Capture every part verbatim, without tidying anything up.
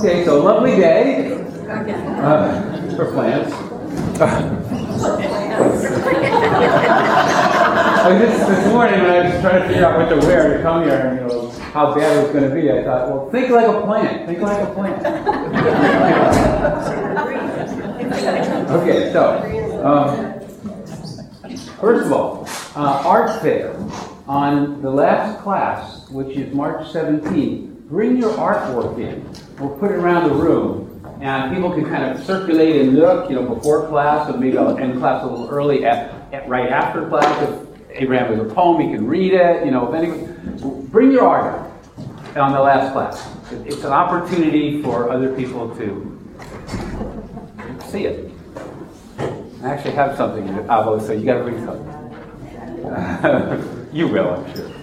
Okay, so lovely day uh, for plants. I just, this morning when I was trying to figure out what to wear to come here and you know how bad it was going to be, I thought, well, think like a plant. Think like a plant. Okay, so um, first of all, uh, art fair on the last class, which is March seventeenth. Bring your artwork in. We'll put it around the room, and people can kind of circulate and look, you know, before class, or maybe I'll end class a little early, at, at right after class. If Abraham has a poem, he can read it. You know, if anyone, bring your art on the last class. It's an opportunity for other people to see it. I actually have something, Avo, so you got to bring something. You will, I'm sure.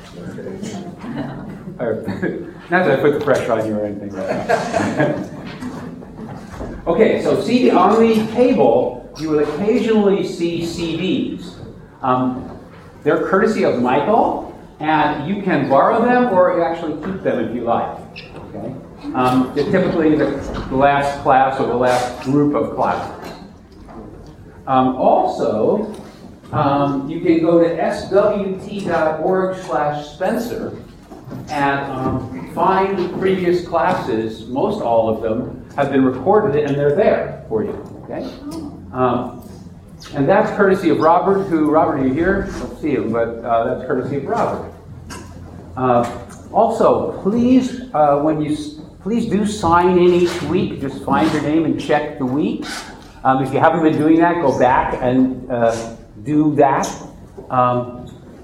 Not that I put the pressure on you or anything like that. Okay, so see, on the table, you will occasionally see C Ds. Um, they're courtesy of Michael, and you can borrow them or actually keep them if you like. Okay? Um, they're typically the last class or the last group of classes. Um, also, um, you can go to S W T dot org slash Spencer and um, find previous classes. Most all of them have been recorded and they're there for you. Okay, um, and that's courtesy of Robert. Who Robert? Are you here? I don't see him, but uh, that's courtesy of Robert. Uh, also, please, uh, when you please do sign in each week. Just find your name and check the week. Um, if you haven't been doing that, go back and uh, do that. Um,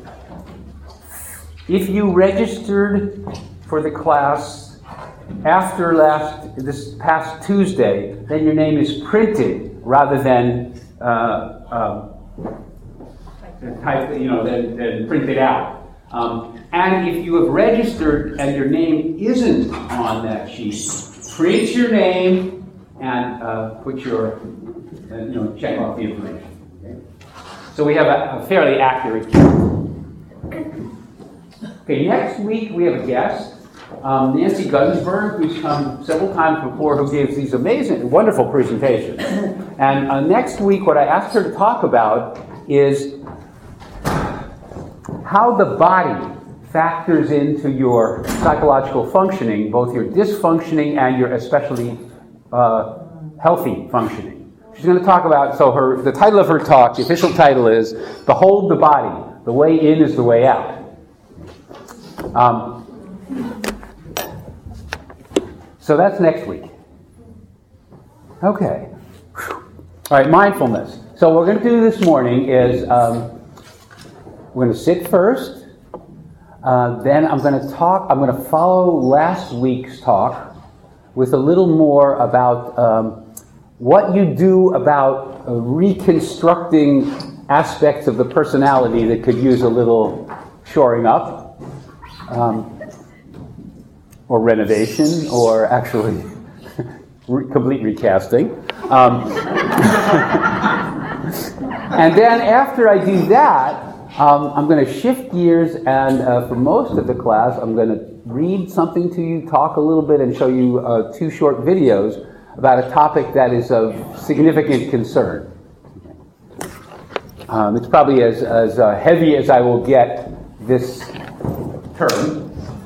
If you registered for the class after last this past Tuesday, then your name is printed rather than uh, um, type, you know, than, than printed out. Um, and if you have registered and your name isn't on that sheet, print your name and uh, put your, uh, you know, check off the information. Okay? So we have a, a fairly accurate count. Okay, next week we have a guest, um, Nancy Gunsberg, who's come several times before, who gives these amazing, wonderful presentations. And uh, next week, what I asked her to talk about is how the body factors into your psychological functioning, both your dysfunctioning and your especially uh, healthy functioning. She's going to talk about, so her the title of her talk, the official title is Behold the Body, the Way In is the Way Out. Um, so that's next week. Okay. All right, mindfulness. So what we're going to do this morning is um, we're going to sit first. Uh, then I'm going to talk. I'm going to follow last week's talk with a little more about um, what you do about uh, reconstructing aspects of the personality that could use a little shoring up. Um, or renovation, or actually re- complete recasting. Um, and then after I do that, um, I'm going to shift gears, and uh, for most of the class, I'm going to read something to you, talk a little bit, and show you uh, two short videos about a topic that is of significant concern. Um, it's probably as, as uh, heavy as I will get this term.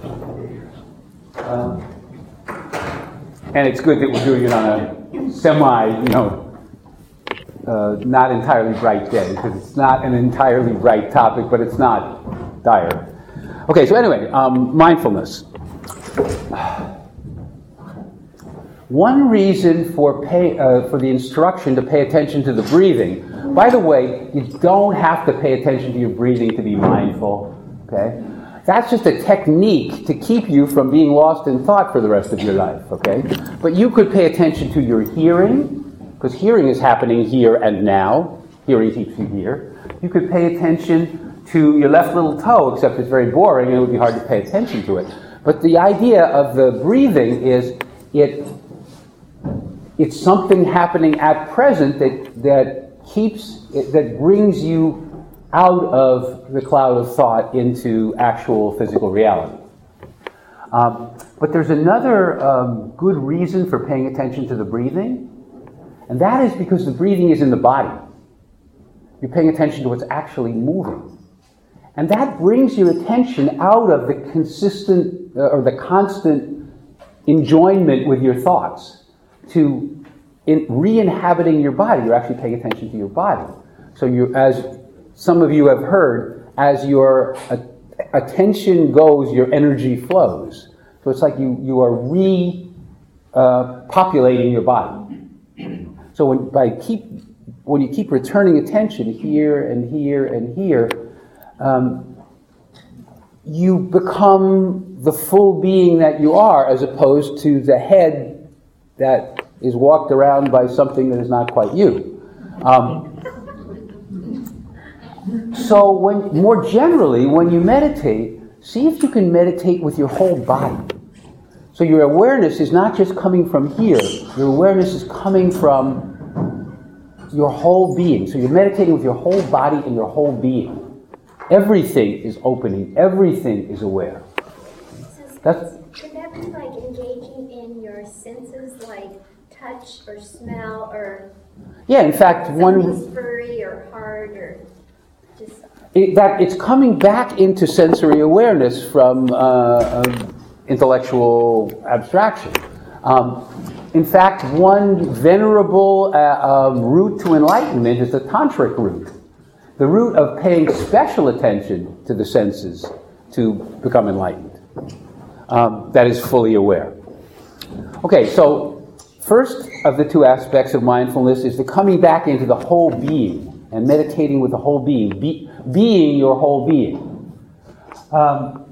Uh, and it's good that we're doing it on a semi, you know, uh, not entirely bright day, because it's not an entirely bright topic, but it's not dire. Okay, so anyway, um, mindfulness. One reason for pay uh, for the instruction to pay attention to the breathing. By the way, you don't have to pay attention to your breathing to be mindful. Okay. That's just a technique to keep you from being lost in thought for the rest of your life, okay? But you could pay attention to your hearing, because hearing is happening here and now. Hearing keeps you here. You could pay attention to your left little toe, except it's very boring and it would be hard to pay attention to it. But the idea of the breathing is it it's something happening at present that, that keeps, that brings you out of the cloud of thought into actual physical reality. Um, but there's another um, good reason for paying attention to the breathing, and that is because the breathing is in the body. You're paying attention to what's actually moving. And that brings your attention out of the consistent uh, or the constant enjoyment with your thoughts to in re-inhabiting your body. You're actually paying attention to your body. So you, as some of you have heard, as your uh, attention goes, your energy flows. So it's like you, you are re-populating uh, your body. So when, by keep, when you keep returning attention here and here and here, um, you become the full being that you are, as opposed to the head that is walked around by something that is not quite you. Um, so when, more generally, when you meditate, see if you can meditate with your whole body. So your awareness is not just coming from here. Your awareness is coming from your whole being. So you're meditating with your whole body and your whole being. Everything is opening. Everything is aware. So That's, could that be like engaging in your senses, like touch or smell, or yeah, in fact, something's one furry or hard, or just it, that it's coming back into sensory awareness from uh, um, intellectual abstraction. Um, in fact, one venerable uh, um, route to enlightenment is the tantric route. The route of paying special attention to the senses to become enlightened. Um, that is fully aware. Okay, so first of the two aspects of mindfulness is the coming back into the whole being and meditating with the whole being, be, being your whole being. Um,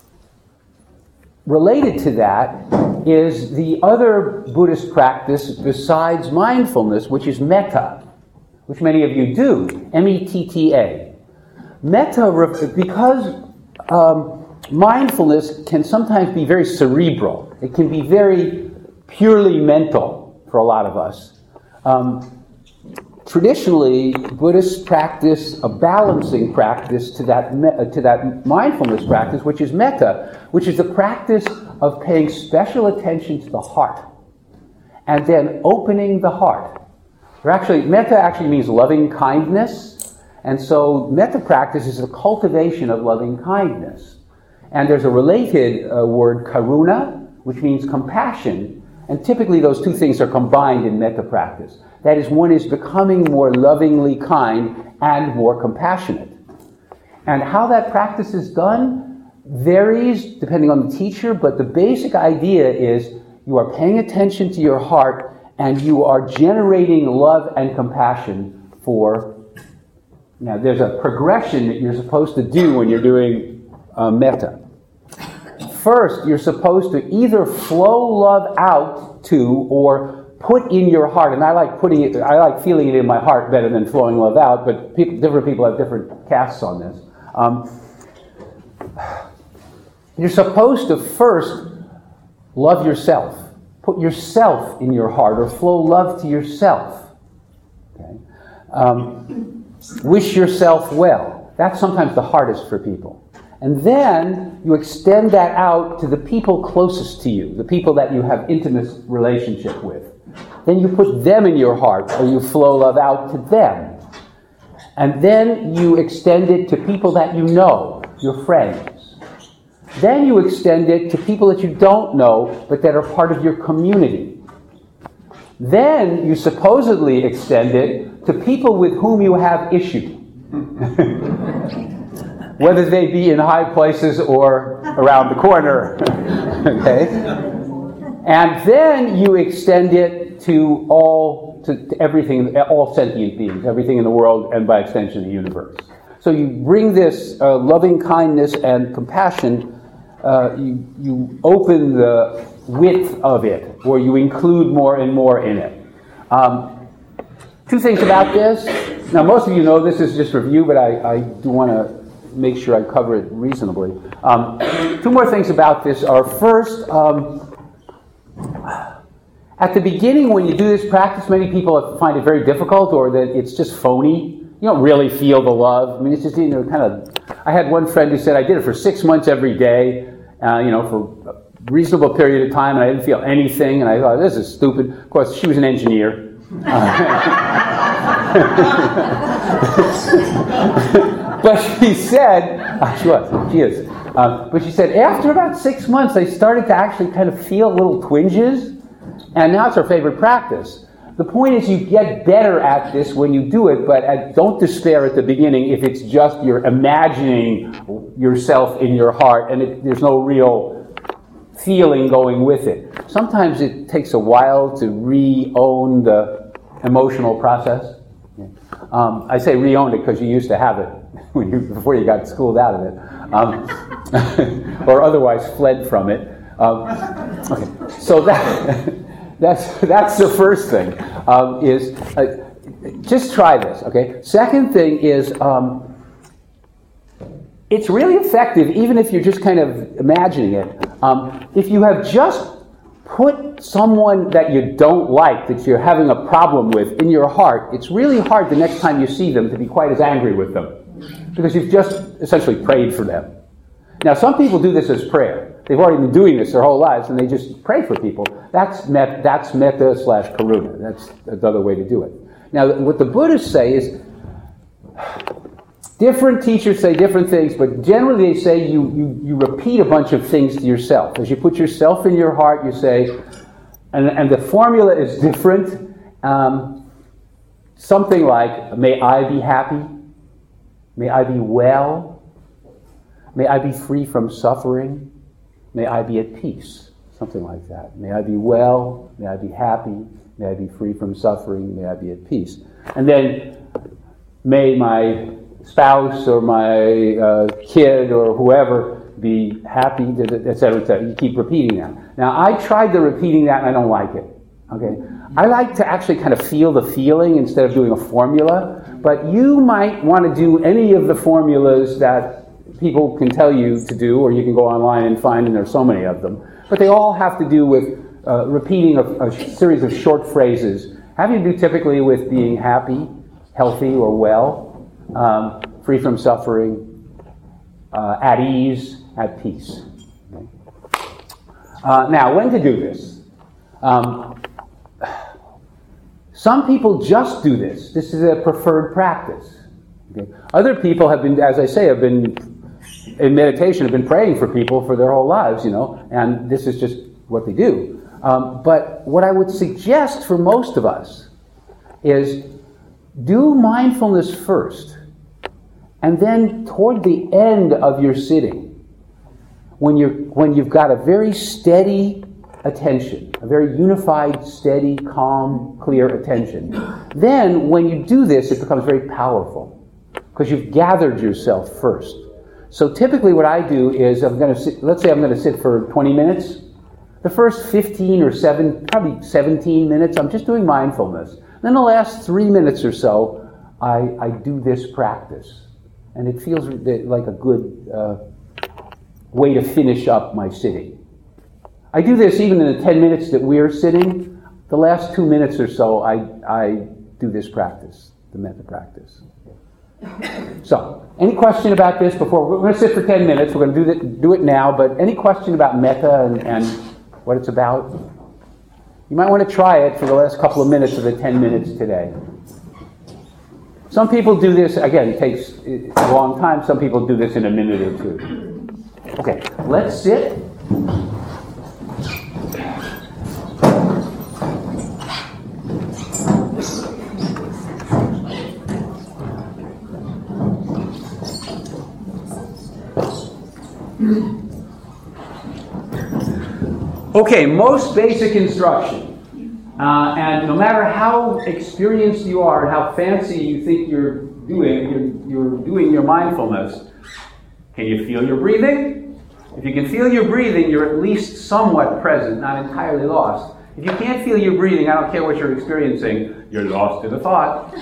related to that is the other Buddhist practice besides mindfulness, which is metta, which many of you do, M E T T A. Metta, because um, mindfulness can sometimes be very cerebral. It can be very purely mental for a lot of us. Um, traditionally, Buddhists practice a balancing practice to that, me- to that mindfulness practice, which is metta, which is the practice of paying special attention to the heart and then opening the heart. Actually, metta actually means loving kindness, and so metta practice is the cultivation of loving kindness. And there's a related uh, word, karuna, which means compassion, and typically those two things are combined in metta practice. That is, one is becoming more lovingly kind and more compassionate. And how that practice is done varies depending on the teacher, but the basic idea is you are paying attention to your heart and you are generating love and compassion for... Now, there's a progression that you're supposed to do when you're doing uh, metta. First, you're supposed to either flow love out to or put in your heart, and I like putting it, I like feeling it in my heart better than flowing love out, but people, different people have different casts on this. Um, you're supposed to first love yourself. Put yourself in your heart, or flow love to yourself. Okay? Um, wish yourself well. That's sometimes the hardest for people. And then you extend that out to the people closest to you, the people that you have intimate relationship with. Then you put them in your heart, or you flow love out to them. And then you extend it to people that you know, your friends. Then you extend it to people that you don't know, but that are part of your community. Then you supposedly extend it to people with whom you have issue. Whether they be in high places or around the corner. Okay? And then you extend it to all, to, to everything, all sentient beings, everything in the world, and by extension the universe. So you bring this uh, loving kindness and compassion, uh, you, you open the width of it, or you include more and more in it. Um, two things about this. Now, most of you know this is just review, but I, I do want to make sure I cover it reasonably. Um, two more things about this are, first, um, at the beginning when you do this practice, many people find it very difficult, or that it's just phony. You don't really feel the love. I mean, it's just, you know, kind of... I had one friend who said, I did it for six months every day, uh, you know, for reasonable period of time, and I didn't feel anything, and I thought, this is stupid. Of course, she was an engineer. But she said, uh, she was, she is, uh, but she said, after about six months, I started to actually kind of feel little twinges, and now it's her favorite practice. The point is, you get better at this when you do it, but uh, don't despair at the beginning if it's just you're imagining yourself in your heart, and it, there's no real feeling going with it. Sometimes it takes a while to re-own the emotional process. Um, I say re-own it because you used to have it when you, before you got schooled out of it, um, or otherwise fled from it. Um, okay, so that that's that's the first thing. Um, is uh, just try this. Okay. Second thing is um, it's really effective, even if you're just kind of imagining it. Um, if you have just put someone that you don't like, that you're having a problem with, in your heart, it's really hard the next time you see them to be quite as angry with them, because you've just essentially prayed for them. Now, some people do this as prayer. They've already been doing this their whole lives, and they just pray for people. That's met, that's metta slash karuna. That's another way to do it. Now, what the Buddhists say is, different teachers say different things, but generally they say you, you, you repeat a bunch of things to yourself. As you put yourself in your heart, you say, and, and the formula is different. Um, something like, may I be happy? May I be well? May I be free from suffering? May I be at peace? Something like that. May I be well? May I be happy? May I be free from suffering? May I be at peace? And then, may my spouse or my uh, kid or whoever be happy, et cetera, et cetera. You keep repeating that. Now, I tried the repeating that and I don't like it. Okay, I like to actually kind of feel the feeling instead of doing a formula. But you might want to do any of the formulas that people can tell you to do, or you can go online and find, and there's so many of them. But they all have to do with uh, repeating a, a series of short phrases, having to do typically with being happy, healthy, or well. Um, free from suffering, uh, at ease, at peace. Okay. Uh, now, when to do this? Um, some people just do this. This is a preferred practice. Okay. Other people have been, as I say, have been in meditation, have been praying for people for their whole lives, you know, and this is just what they do. Um, but what I would suggest for most of us is do mindfulness first. And then toward the end of your sitting, when you're when you've got a very steady attention, a very unified, steady, calm, clear attention, then when you do this, it becomes very powerful because you've gathered yourself first. So typically what I do is I'm going to sit, let's say I'm going to sit for twenty minutes. The first fifteen or seven, probably seventeen minutes, I'm just doing mindfulness. Then the last three minutes or so, I, I do this practice. And it feels like a good uh, way to finish up my sitting. I do this even in the ten minutes that we're sitting. The last two minutes or so, I, I do this practice, the metta practice. So, any question about this before? We're going to sit for ten minutes. We're going to do, the, do it now, but any question about metta and, and what it's about? You might want to try it for the last couple of minutes of the ten minutes today. Some people do this, again, it takes a long time. Some people do this in a minute or two. Okay, let's sit. Okay, most basic instruction. Uh, and no matter how experienced you are and how fancy you think you're doing, you're, you're doing your mindfulness, can you feel your breathing? If you can feel your breathing, you're at least somewhat present, not entirely lost. If you can't feel your breathing, I don't care what you're experiencing, you're lost to the thought.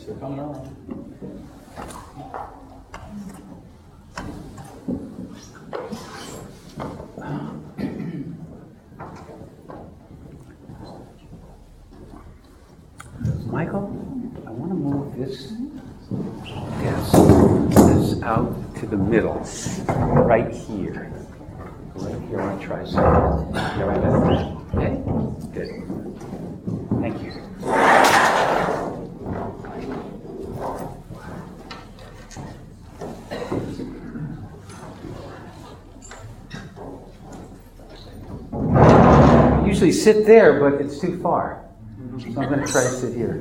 They're coming on. Michael, I want to move this desk this out to the middle, right here. Right here, I want to try something. Yeah, right there. Okay? Good. Thank you. I usually sit there, but it's too far. So I'm going to try to sit here.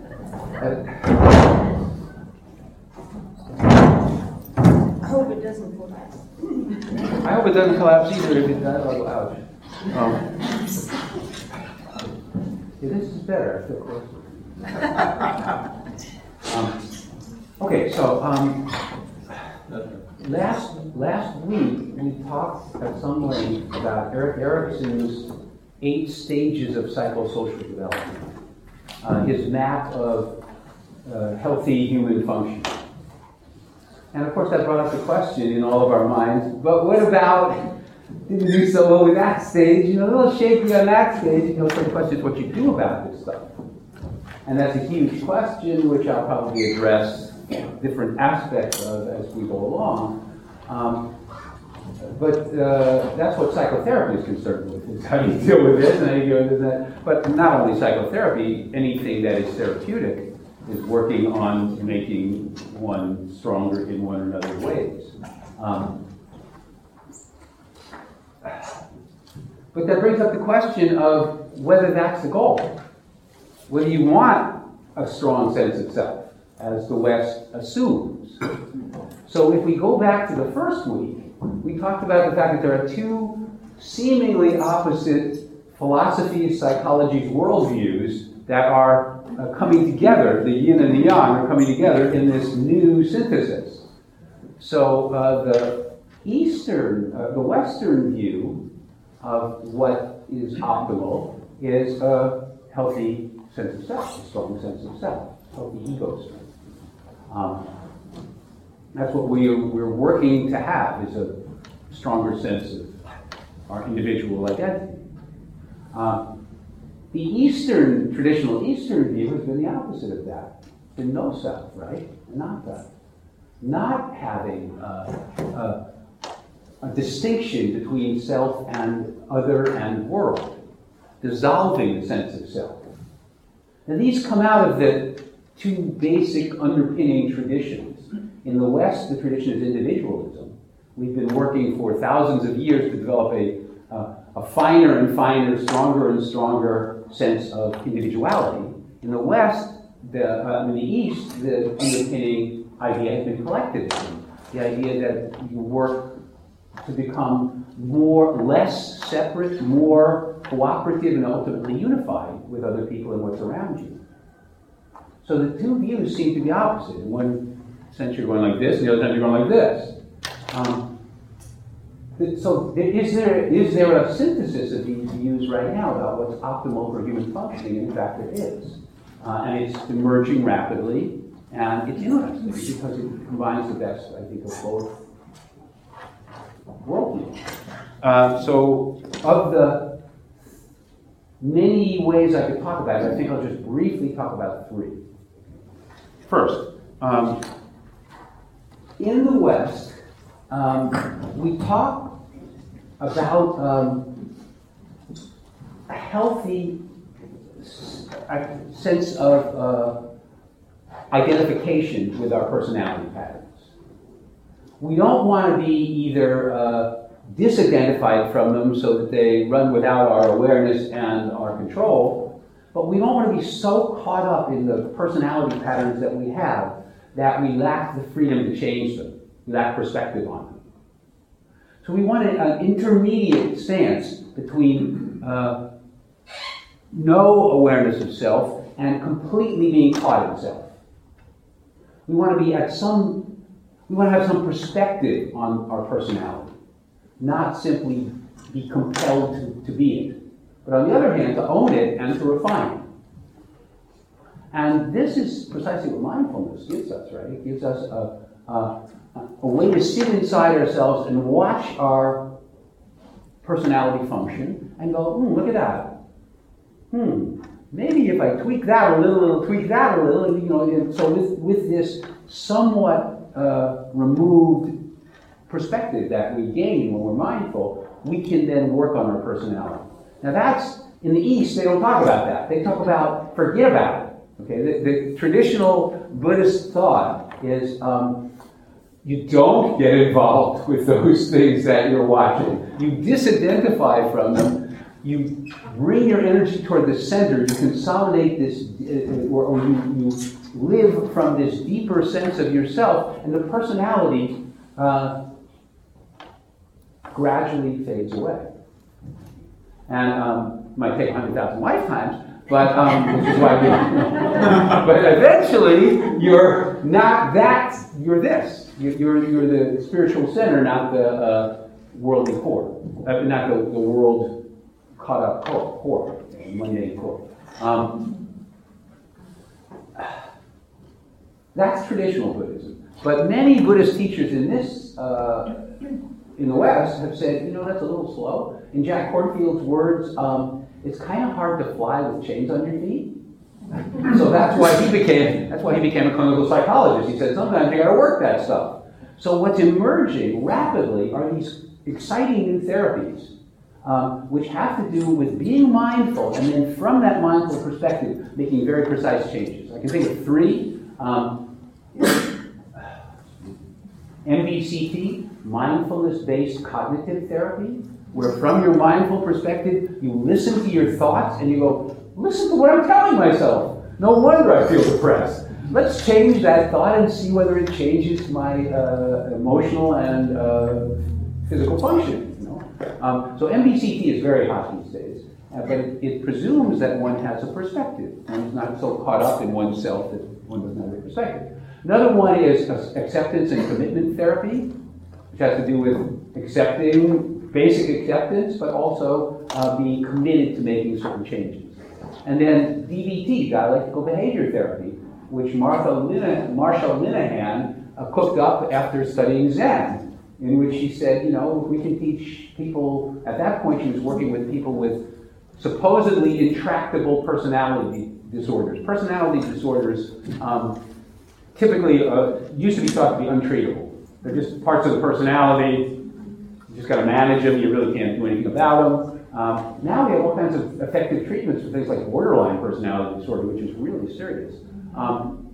I hope it doesn't collapse. I hope it doesn't collapse either. If it does, I'll go ouch. Um, yeah, this is better. I feel closer. um, okay, so um, last last week we talked at some length about Erik Erikson's eight stages of psychosocial development. Uh, his map of uh, healthy human function. And of course that brought up the question in all of our minds, but what about, didn't do so well with that stage, you know, a little shaky on that stage, you know, so the question is what you do about this stuff. And that's a huge question, which I'll probably address different aspects of as we go along. Um, But uh, that's what psychotherapy is concerned with, is how you deal with this and how you deal with that. But not only psychotherapy, anything that is therapeutic is working on making one stronger in one or another ways. Um, but that brings up the question of whether that's the goal. Whether you want a strong sense of self, as the West assumes. So if we go back to the first week, we talked about the fact that there are two seemingly opposite philosophies, psychologies, worldviews that are uh, coming together, the yin and the yang are coming together in this new synthesis. So uh, the Eastern, uh, the Western view of what is optimal is a healthy sense of self, a strong sense of self, healthy ego strength. Um, That's what we are, we're working to have, is a stronger sense of our individual identity. Uh, the Eastern, traditional Eastern view has been the opposite of that. It's been no self, right? Not that. Not having uh, a, a distinction between self and other and world. Dissolving the sense of self. And these come out of the two basic underpinning traditions. In the West, the tradition is individualism. We've been working for thousands of years to develop a, uh, a finer and finer, stronger and stronger sense of individuality. In the West, the, uh, in the East, the underpinning idea has been collectivism. The idea that you work to become more, less separate, more cooperative, and ultimately unified with other people and what's around you. So the two views seem to be opposite. In one sense you're going like this, and the other time you're going like this. Um, so is there is there a synthesis of these views right now about what's optimal for human functioning? In fact, there is. Uh, and it's emerging rapidly, and it's interesting because it combines the best, I think, of both worldviews. Uh, so of the many ways I could talk about it, I think I'll just briefly talk about three. First, um, in the West, um, we talk about um, a healthy sense of uh, identification with our personality patterns. We don't want to be either uh, disidentified from them so that they run without our awareness and our control, but we don't want to be so caught up in the personality patterns that we have that we lack the freedom to change them, we lack perspective on them. So we want an intermediate stance between uh, no awareness of self and completely being caught in self. We want to be at some, we want to have some perspective on our personality, not simply be compelled to, to be it. But on the other hand, to own it and to refine it. And this is precisely what mindfulness gives us, right? It gives us a, a, a way to sit inside ourselves and watch our personality function and go, hmm, look at that. Hmm, maybe if I tweak that a little, it'll tweak that a little, you know, and so with, with this somewhat uh, removed perspective that we gain when we're mindful, we can then work on our personality. Now that's, in the East, they don't talk about that. They talk about, forget about it. Okay, the, the traditional Buddhist thought is um, you don't get involved with those things that you're watching. You disidentify from them. You bring your energy toward the center. You consolidate this, uh, or, or you, you live from this deeper sense of yourself, and the personality uh, gradually fades away. And um, it might take one hundred thousand lifetimes, but um, which is why we. But eventually, you're not that. You're this. You're you're the spiritual center, not the uh, worldly core, uh, not the, the world caught up core, core mundane core. Um, that's traditional Buddhism. But many Buddhist teachers in this. Uh, in the West have said, you know, that's a little slow. In Jack Kornfield's words, um, it's kind of hard to fly with chains on your feet. So that's why he became that's why he became a clinical psychologist. He said, sometimes you gotta work that stuff. So what's emerging rapidly are these exciting new therapies, um, which have to do with being mindful, and then from that mindful perspective, making very precise changes. I can think of three. Um, M B C T, mindfulness-based cognitive therapy, where from your mindful perspective, you listen to your thoughts and you go, listen to what I'm telling myself. No wonder I feel depressed. Let's change that thought and see whether it changes my uh, emotional and uh, physical function. You know? um, so M B C T is very hot these days, uh, but it, it presumes that one has a perspective. One is not so caught up in oneself that one doesn't have a perspective. Another one is acceptance and commitment therapy, which has to do with accepting, basic acceptance, but also uh, being committed to making certain changes. And then D B T, dialectical behavior therapy, which Martha Lina, Marshall Linehan uh, cooked up after studying Zen, in which she said, you know, we can teach people, at that point she was working with people with supposedly intractable personality disorders. Personality disorders um, typically uh, used to be thought to be untreatable. They're just parts of the personality. You just got to manage them. You really can't do anything about them. Um, now we have all kinds of effective treatments for things like borderline personality disorder, which is really serious. Um,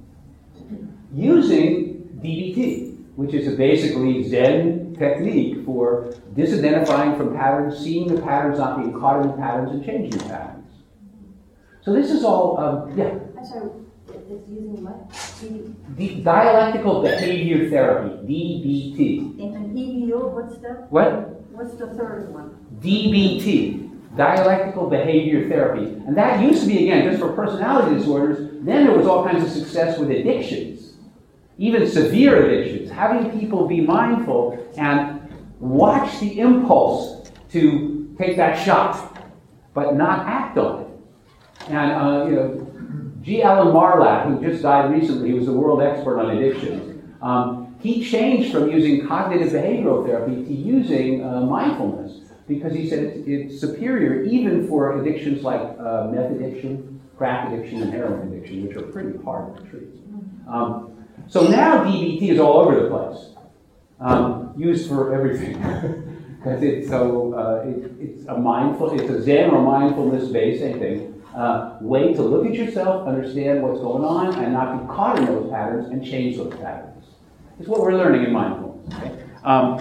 using D B T, which is a basically Zen technique for disidentifying from patterns, seeing the patterns, not being caught in the patterns, and changing the patterns. So this is all, um, yeah. I'm sorry. It's using what? D- dialectical behavior therapy, D B T. And D B O, what's the? What? What's the third one? D B T, dialectical behavior therapy. And that used to be, again, just for personality disorders. Then there was all kinds of success with addictions, even severe addictions. Having people be mindful and watch the impulse to take that shot, but not act on it. And, uh, you know, G. Alan Marlatt, who just died recently, he was the world expert on addictions. Um, he changed from using cognitive behavioral therapy to using uh, mindfulness because he said it's, it's superior even for addictions like uh, meth addiction, crack addiction, and heroin addiction, which are pretty hard to treat. Um, so now D B T is all over the place, um, used for everything. Because it's so uh, it, it's a mindful, it's a Zen or mindfulness-based, same thing. Uh, way to look at yourself, understand what's going on, and not be caught in those patterns and change those patterns. It's what we're learning in mindfulness. Okay? Um,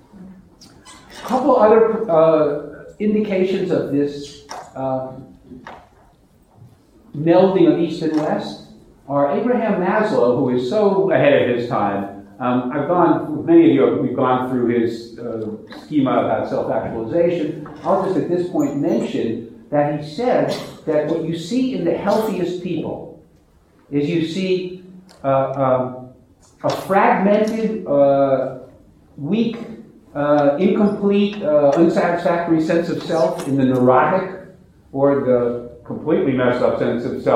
a couple other uh, indications of this uh, melding of East and West are Abraham Maslow, who is so ahead of his time. Um, I've gone, many of you, we've gone through his uh, schema about self-actualization. I'll just at this point mention that he said that what you see in the healthiest people is you see uh, um, a fragmented, uh, weak, uh, incomplete, uh, unsatisfactory sense of self in the neurotic, or the completely messed up sense of self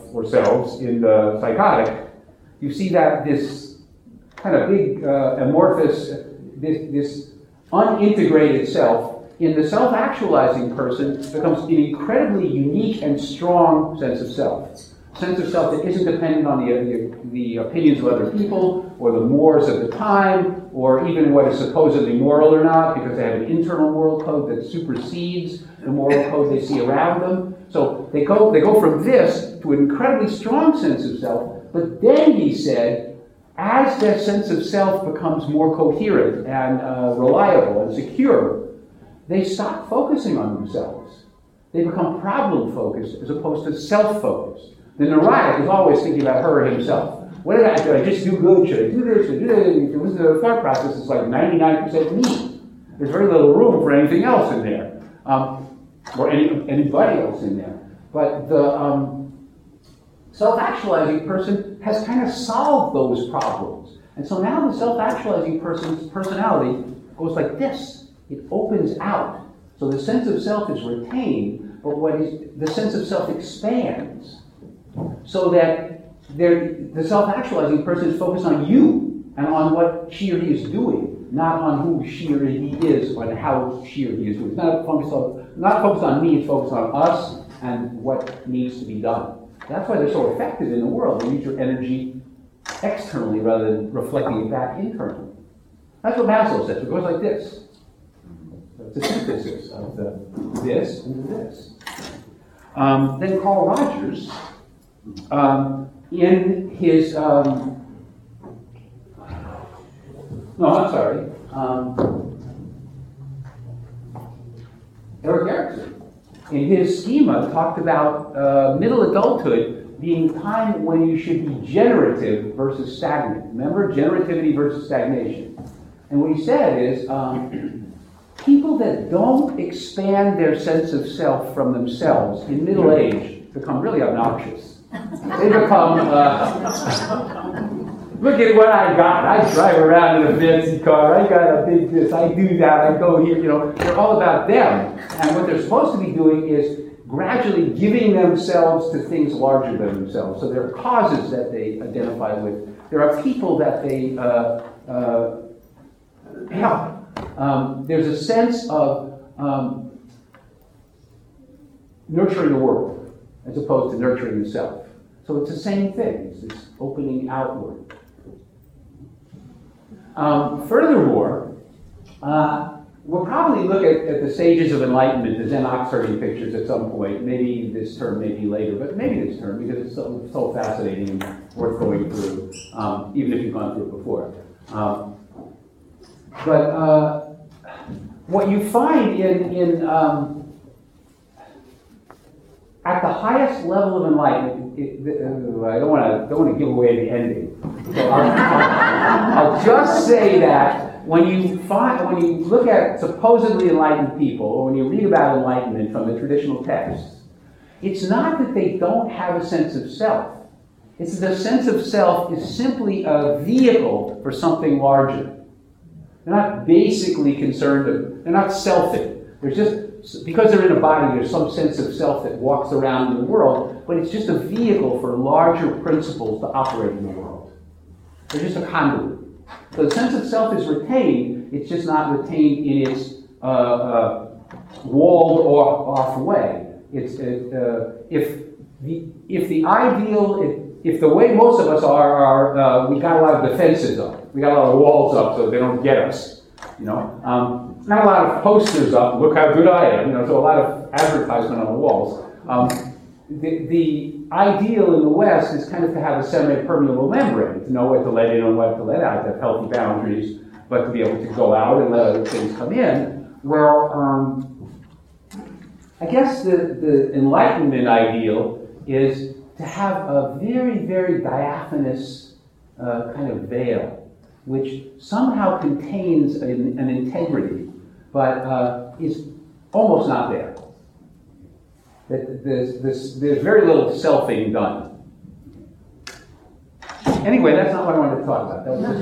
or selves in the psychotic, you see that this kind of big uh, amorphous, this, this unintegrated self in the self-actualizing person becomes an incredibly unique and strong sense of self. Sense of self that isn't dependent on the, the, the opinions of other people or the mores of the time or even what is supposedly moral or not, because they have an internal moral code that supersedes the moral code they see around them. So they go, they go from this to an incredibly strong sense of self, but then he said, as their sense of self becomes more coherent and uh, reliable and secure, they stop focusing on themselves. They become problem-focused as opposed to self-focused. The neurotic is always thinking about her or himself. What did I do? Did I just do good? Should I do this? Should I do that? It was the thought process is like ninety-nine percent me. There's very little room for anything else in there, um, or any, anybody else in there. But the um, self-actualizing person has kind of solved those problems. And so now the self-actualizing person's personality goes like this. It opens out. So the sense of self is retained, but what is the sense of self expands. So that the self-actualizing person is focused on you and on what she or he is doing, not on who she or he is or how she or he is doing. It's not focused on, not focused on me, it's focused on us and what needs to be done. That's why they're so effective in the world. They use your energy externally rather than reflecting it back internally. That's what Maslow says. It goes like this. It's a synthesis of the this and the this. Um, then Carl Rogers, Um, in his, um, no, I'm sorry, um, Eric Erickson, in his schema, talked about uh, middle adulthood being time when you should be generative versus stagnant. Remember, generativity versus stagnation. And what he said is, um, people that don't expand their sense of self from themselves in middle age become really obnoxious. They become, uh, look at what I got. I drive around in a fancy car. I got a big this. I do that. I go here. You know, they're all about them. And what they're supposed to be doing is gradually giving themselves to things larger than themselves. So there are causes that they identify with. There are people that they uh, uh, help. Um, there's a sense of um, nurturing the world as opposed to nurturing the self. So it's the same thing. It's this opening outward. Um, furthermore, uh, we'll probably look at, at the stages of enlightenment, the Zen Oxherding pictures at some point. Maybe this term, maybe later, but maybe this term because it's so, so fascinating and worth going through, um, even if you've gone through it before. Um, but uh, what you find in, in um, at the highest level of enlightenment, it, it, uh, I don't want to don't want to give away the ending. So I'll, I'll, I'll just say that when you find when you look at supposedly enlightened people, or when you read about enlightenment from the traditional texts, it's not that they don't have a sense of self. It's that the sense of self is simply a vehicle for something larger. They're not basically concerned. They're not selfing. They're just because they're in a body, there's some sense of self that walks around in the world, but it's just a vehicle for larger principles to operate in the world. They're just a conduit. So the sense of self is retained, it's just not retained in its uh, uh, walled off, off way. It's uh, if the if the ideal, if, if the way most of us are, are uh, we got a lot of defenses up, we got a lot of walls up so they don't get us, you know. Um, Not a lot of posters up, look how good I am, you know, so a lot of advertisement on the walls. Um, the, the ideal in the West is kind of to have a semi-permeable membrane, to know what to let in and what to let out, to have healthy boundaries, but to be able to go out and let other things come in. Well, um, I guess the, the Enlightenment ideal is to have a very, very diaphanous uh, kind of veil, which somehow contains an, an integrity, but uh, is almost not there. There's, there's, there's very little selfing done. Anyway, that's not what I wanted to talk about. That was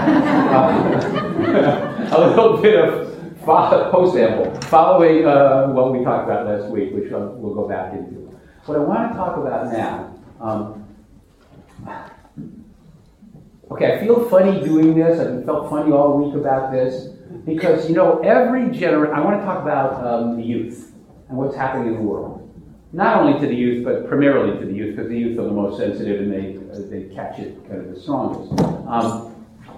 just, uh, a little bit of post-amble, following uh, what we talked about last week, which uh, we'll go back into. What I want to talk about now Um, okay, I feel funny doing this. I've felt funny all week about this because, you know, every generation, I want to talk about um, the youth and what's happening in the world. Not only to the youth, but primarily to the youth, because the youth are the most sensitive and they uh, they catch it kind of the strongest. Um,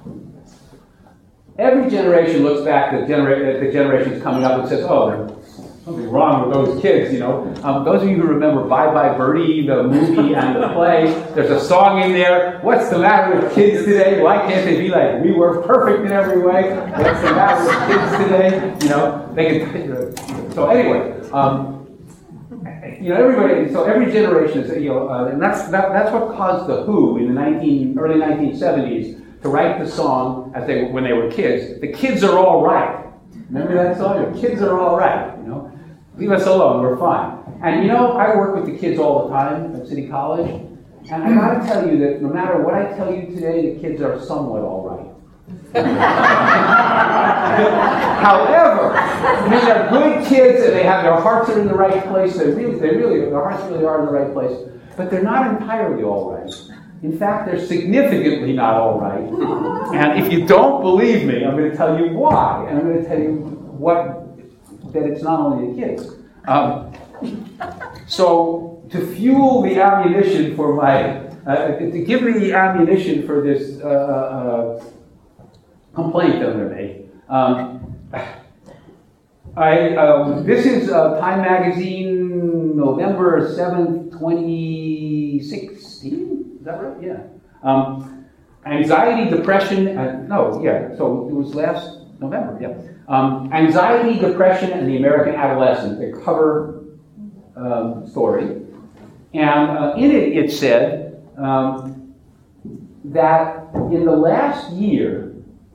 every generation looks back at the, genera- the generations coming up and says, oh, there's something wrong with those kids, you know. Um, those of you who remember Bye Bye Birdie, the movie and the play, there's a song in there, what's the matter with kids today? Why can't they be like, we were perfect in every way? What's the matter with kids today? You know, they can, so anyway, um, you know, everybody, so every generation is, you know, uh, and that's that, that's what caused the Who in the nineteen early nineteen seventies to write the song as they when they were kids. The kids are all right. Remember that song? The kids are all right. You know, leave us alone. We're fine. And you know, I work with the kids all the time at City College, and I got to tell you that no matter what I tell you today, the kids are somewhat all right. However, I mean, they're good kids and they have their hearts are in the right place. They really, they really, their hearts really are in the right place. But they're not entirely all right. In fact, they're significantly not all right. And if you don't believe me, I'm going to tell you why. And I'm going to tell you what that it's not only the kids. Um, so to fuel the ammunition for my, uh, to give me the ammunition for this. Uh, uh, complaint that I'm going to make. Um, I, um, this is uh, Time Magazine, November seventh, twenty sixteen? Is that right? Yeah. Um, anxiety, depression, uh, no, yeah, so it was last November, yeah. Um, anxiety, depression, and the American adolescent, the cover um, story. And uh, in it, it said um, that in the last year,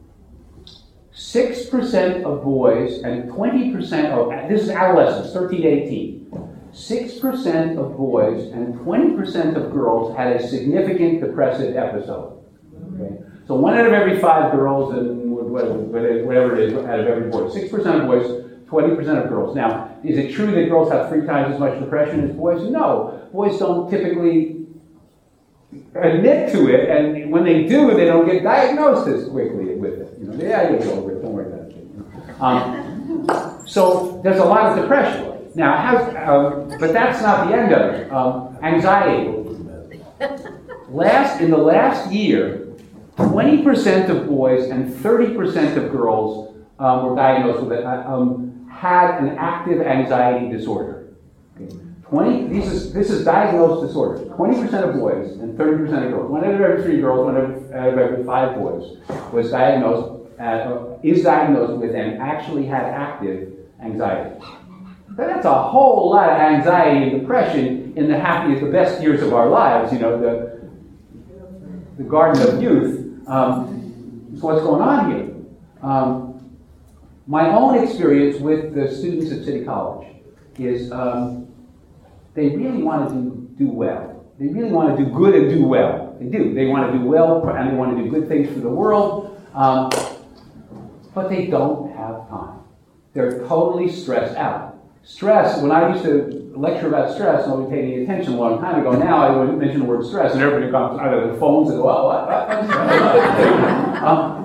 six percent of boys and twenty percent of, this is adolescents, thirteen to eighteen, six percent of boys and twenty percent of girls had a significant depressive episode. Okay? So one out of every five girls and whatever it is, out of every boy, six percent of boys, twenty percent of girls. Now, is it true that girls have three times as much depression as boys? No. Boys don't typically admit to it, and when they do, they don't get diagnosed as quickly with it. You know, yeah, you'll get over it. Don't worry about it. Um, so there's a lot of depression. Now, has, um, but that's not the end of it. Um, anxiety. Last in the last year, twenty percent of boys and thirty percent of girls um, were diagnosed with it. Um, had an active anxiety disorder. Okay. twenty, this is, this is diagnosed disorders. twenty percent of boys and thirty percent of girls. One out of every three girls, one out of every five boys was diagnosed, uh, is diagnosed with and actually had active anxiety. But that's a whole lot of anxiety and depression in the happiest, the best years of our lives, you know, the, the garden of youth. Um, so what's going on here? Um, my own experience with the students at City College is um, they really want to do, do well. They really want to do good and do well. They do. They want to do well and they want to do good things for the world, um, but they don't have time. They're totally stressed out. Stress, when I used to lecture about stress, nobody paid any attention a long time ago. Now I wouldn't mention the word stress, and everybody comes out of their phones and go, oh, what? what?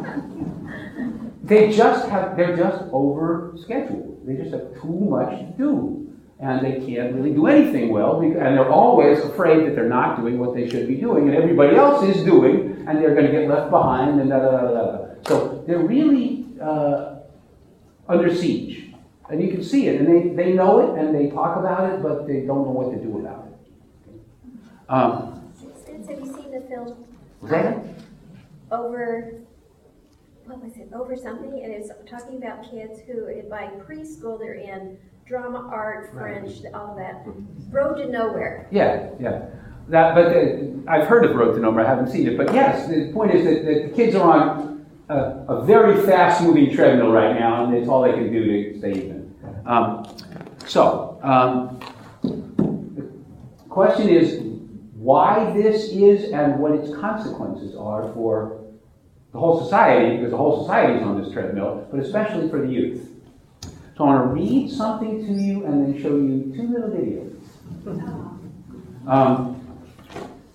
um, they just have, they're just over scheduled. They just have too much to do. And they can't really do anything well, because, and they're always afraid that they're not doing what they should be doing, and everybody else is doing, and they're going to get left behind, and da da da da da. So they're really uh, under siege. And you can see it, and they, they know it, and they talk about it, but they don't know what to do about it. Um, Since have you seen the film? was that it? Over, what was it? Over something, and it's talking about kids who, by preschool, they're in drama, art, French, all of that. Road to Nowhere. Yeah, yeah. That, but uh, I've heard of Road to Nowhere. I haven't seen it, but yes, the point is that, that the kids are on a, a very fast-moving treadmill right now, and it's all they can do to stay even. Um, so, um, the question is why this is and what its consequences are for the whole society, because the whole society is on this treadmill, but especially for the youth. So I want to read something to you and then show you two little videos. Um,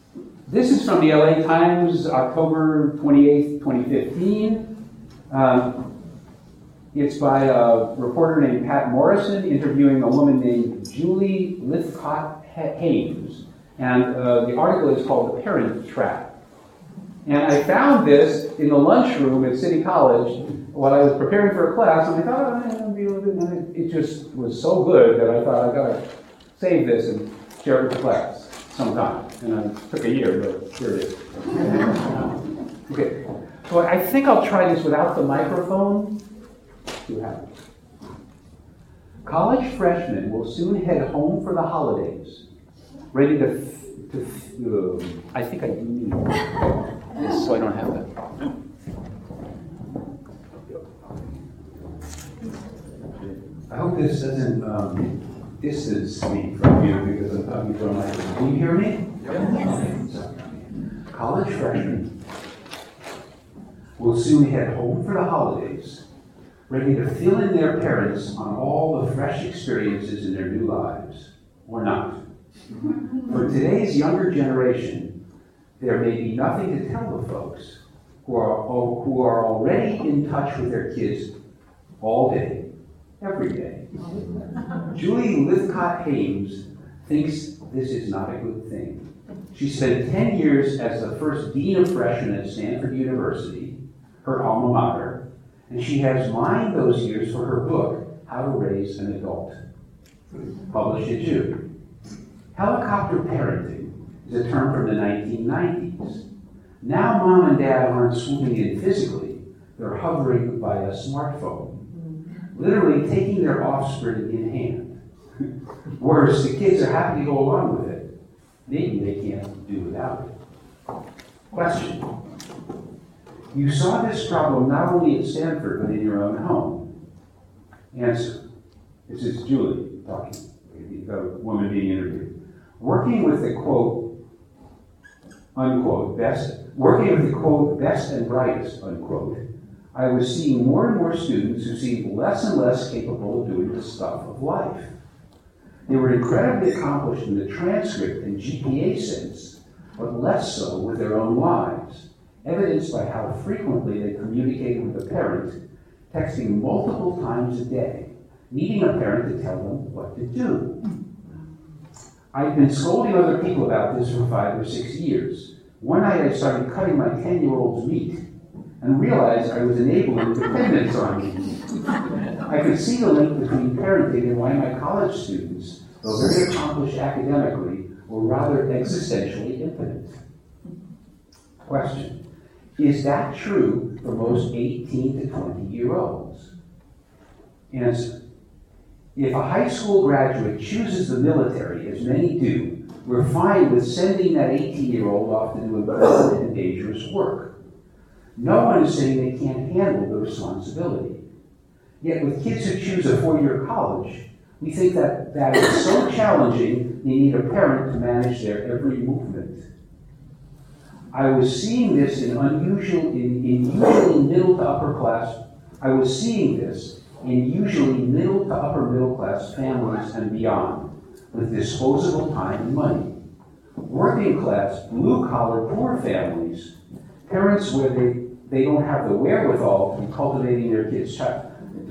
This is from the L A Times, October twenty-eighth, twenty fifteen. Um, it's by a reporter named Pat Morrison interviewing a woman named Julie Lithcott-Hames. And uh, the article is called The Parent Trap. And I found this in the lunchroom at City College while I was preparing for a class, and I thought, oh, I'll be able to, and it just was so good that I thought I gotta save this and share it with the class sometime. And it took a year, but here it is. Okay, so I think I'll try this without the microphone. See what happens. College freshmen will soon head home for the holidays, ready to, f- to f- uh, I think I do need this so I don't have that. I hope this doesn't um, distance me from you because I'm talking from my. Can you hear me? Yes. College freshmen will soon head home for the holidays, ready to fill in their parents on all the fresh experiences in their new lives, or not. For today's younger generation, there may be nothing to tell the folks who are, who are already in touch with their kids all day, every day. Julie Lithcott-Hames thinks this is not a good thing. She spent ten years as the first dean of freshmen at Stanford University, her alma mater, and she has mined those years for her book, How to Raise an Adult, published in June. Helicopter parenting is a term from the nineteen nineties. Now mom and dad aren't swooping in physically, they're hovering by a smartphone, literally taking their offspring in hand. Worse, the kids are happy to go along with it. Maybe they can't do without it. Question. You saw this problem not only at Stanford, but in your own home. Answer. This is Julie talking, the woman being interviewed. Working with the quote, unquote, best, working with the quote, best and brightest, unquote, I was seeing more and more students who seemed less and less capable of doing the stuff of life. They were incredibly accomplished in the transcript and G P A sense, but less so with their own lives, evidenced by how frequently they communicated with a parent, texting multiple times a day, needing a parent to tell them what to do. I've been scolding other people about this for five or six years. One night I started cutting my ten-year-old's meat and realized I was enabling dependence on me. I could see the link between parenting and why my college students, though very accomplished academically, were rather existentially impotent. Question. Is that true for most eighteen to twenty-year-olds? Answer. If a high school graduate chooses the military, as many do, we're fine with sending that eighteen-year-old off to do important and dangerous work. No one is saying they can't handle the responsibility. Yet with kids who choose a four-year college, we think that that is so challenging they need a parent to manage their every movement. I was seeing this in unusual, in, in usually middle to upper class, I was seeing this in usually middle to upper middle class families and beyond, with disposable time and money. Working class, blue collar, poor families, parents where they, they don't have the wherewithal to be cultivating their kids' child.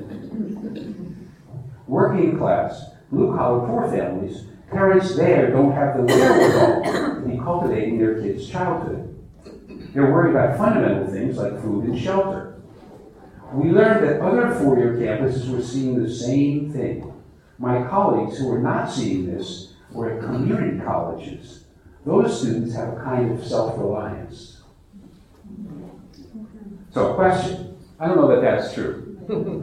Working class, blue collar, poor families, parents there don't have the wherewithal to be cultivating their kids' childhood. They're worried about fundamental things like food and shelter. We learned that other four-year campuses were seeing the same thing. My colleagues who were not seeing this were at community colleges. Those students have a kind of self-reliance. So, question. I don't know that that's true.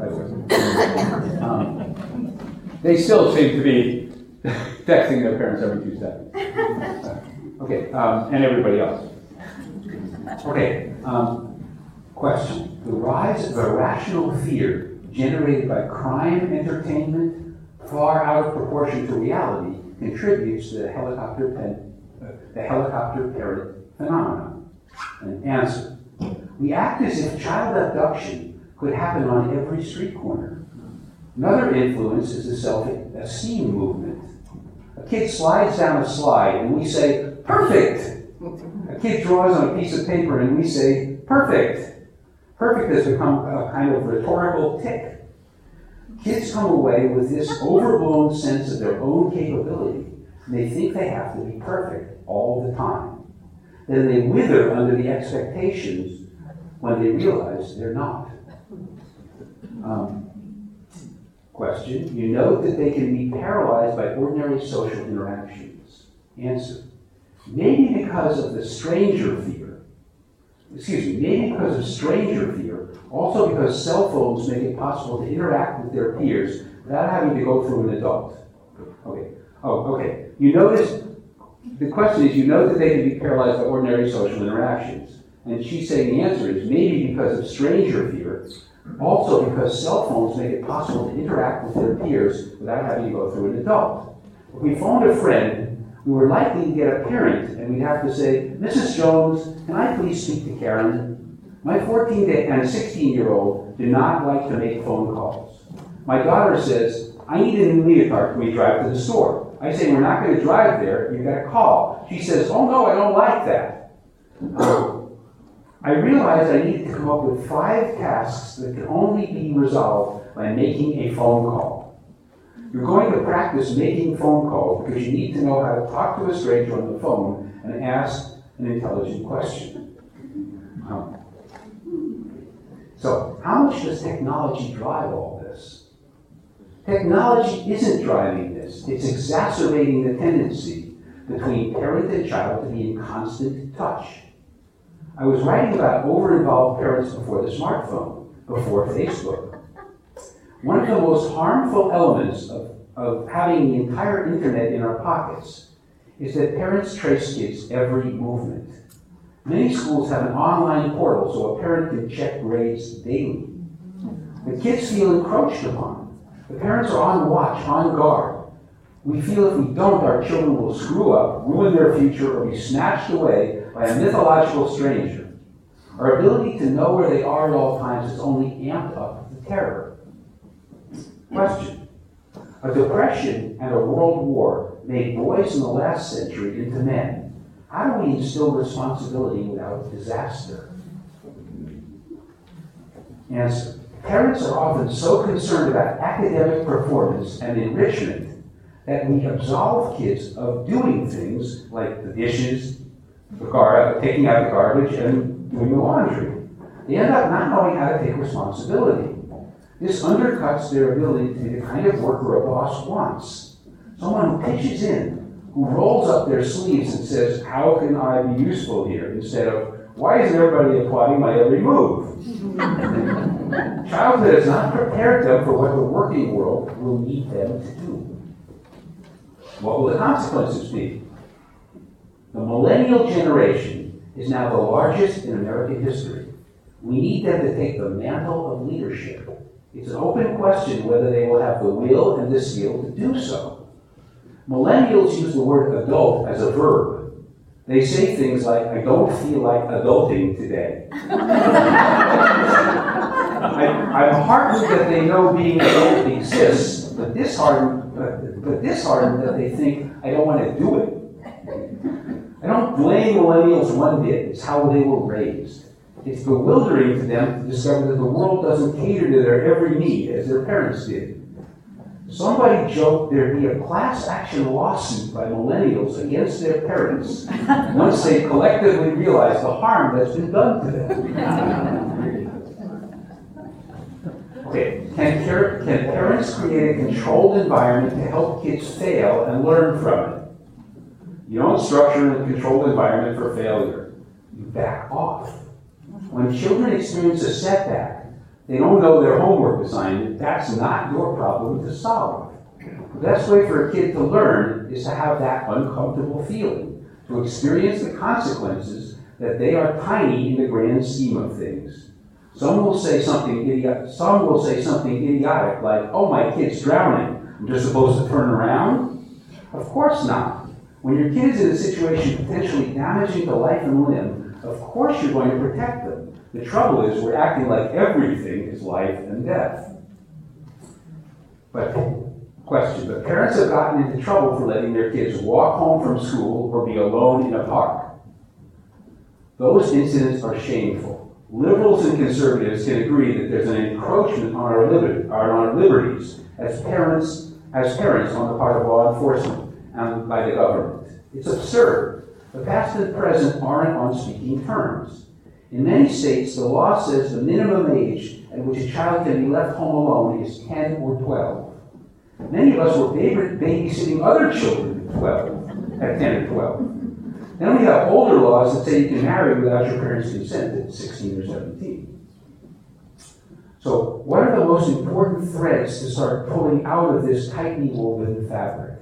um, they still seem to be texting their parents every two seconds. Okay, um, and everybody else. Okay, um, question. The rise of irrational fear generated by crime entertainment, far out of proportion to reality, contributes to the helicopter, pen, uh, the helicopter parent phenomenon. An answer. We act as if child abduction could happen on every street corner. Another influence is the self-esteem movement. A kid slides down a slide and we say, perfect! A A kid draws on a piece of paper and we say, perfect. Perfect has become a kind of rhetorical tick. Kids come away with this overblown sense of their own capability, and they think they have to be perfect all the time. Then they wither under the expectations when they realize they're not. Um, question, you note that they can be paralyzed by ordinary social interactions. Answer, maybe because of the stranger fear. Excuse me, maybe because of stranger fear, also because cell phones make it possible to interact with their peers without having to go through an adult. Okay. Oh, okay. You notice, the question is, you know that they can be paralyzed by ordinary social interactions. And she's saying the answer is maybe because of stranger fear, also because cell phones make it possible to interact with their peers without having to go through an adult. If we phoned a friend, we were likely to get a parent, and we'd have to say, Missus Jones, can I please speak to Karen? My fourteen and sixteen-year-old do not like to make phone calls. My daughter says, I need a new leotard, can we drive to the store? I say, we're not going to drive there, you've got to call. She says, oh no, I don't like that. Um, I realized I needed to come up with five tasks that can only be resolved by making a phone call. You're going to practice making phone calls because you need to know how to talk to a stranger on the phone and ask an intelligent question. Um, so, how much does technology drive all this? Technology isn't driving this. It's exacerbating the tendency between parent and child to be in constant touch. I was writing about over-involved parents before the smartphone, before Facebook. One of the most harmful elements of, of having the entire internet in our pockets is that parents trace kids' every movement. Many schools have an online portal so a parent can check grades daily. The kids feel encroached upon. The parents are on watch, on guard. We feel if we don't, our children will screw up, ruin their future, or be snatched away by a mythological stranger. Our ability to know where they are at all times has only amped up the terror. Question. A depression and a world war made boys in the last century into men. How do we instill responsibility without disaster? Answer. Parents are often so concerned about academic performance and enrichment that we absolve kids of doing things like the dishes, the gar- taking out the garbage, and doing the laundry. They end up not knowing how to take responsibility. This undercuts their ability to be the kind of worker a boss wants. Someone who pitches in, who rolls up their sleeves and says, how can I be useful here? Instead of, why isn't everybody applauding my every move? Childhood has not prepared them for what the working world will need them to do. What will the consequences be? The millennial generation is now the largest in American history. We need them to take the mantle of leadership. It's an open question whether they will have the will and the skill to do so. Millennials use the word adult as a verb. They say things like, I don't feel like adulting today. I, I'm heartened that they know being adult exists, but disheartened, but, but disheartened that they think I don't want to do it. I don't blame millennials one bit. It's how they were raised. It's bewildering to them to discover that the world doesn't cater to their every need as their parents did. Somebody joked there'd be a class action lawsuit by millennials against their parents once they collectively realize the harm that's been done to them. Okay, can, can parents create a controlled environment to help kids fail and learn from it? You don't structure a controlled environment for failure. You back off. When children experience a setback, they don't know their homework assignment, that's not your problem to solve. The best way for a kid to learn is to have that uncomfortable feeling, to experience the consequences that they are tiny in the grand scheme of things. Some will say something idiotic, some will say something idiotic like, oh, my kid's drowning, I'm just supposed to turn around? Of course not. When your kid is in a situation potentially damaging to life and limb, of course you're going to protect them. The trouble is we're acting like everything is life and death. But, question, but parents have gotten into trouble for letting their kids walk home from school or be alone in a park. Those incidents are shameful. Liberals and conservatives can agree that there's an encroachment on our, liberty, on our liberties as parents, as parents on the part of law enforcement and by the government. It's absurd. The past and present aren't on speaking terms. In many states, the law says the minimum age at which a child can be left home alone is ten or twelve. Many of us were babysitting other children at twelve, at ten or twelve. Then we have older laws that say you can marry without your parents' consent at sixteen or seventeen. So, what are the most important threads to start pulling out of this tightly woven fabric?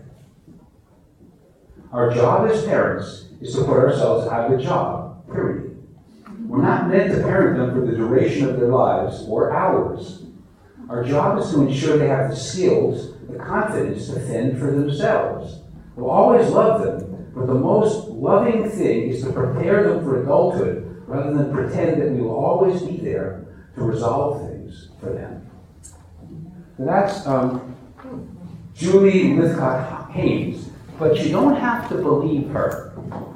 Our job as parents is to put ourselves out of a job, period. We're not meant to parent them for the duration of their lives or ours. Our job is to ensure they have the skills, the confidence to fend for themselves. We'll always love them, but the most loving thing is to prepare them for adulthood rather than pretend that we will always be there to resolve things for them. So that's um, Julie Lythcott Haynes, but you don't have to believe her.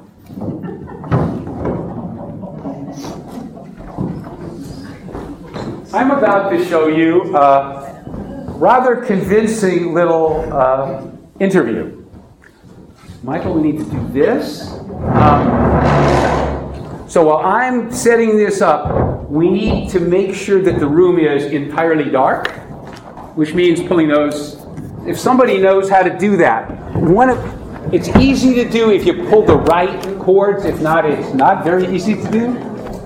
I'm about to show you a rather convincing little uh, interview. Michael, we need to do this. Um, so while I'm setting this up, we need to make sure that the room is entirely dark, which means pulling those. If somebody knows how to do that, one of, it's easy to do if you pull the right chords. If not, it's not very easy to do.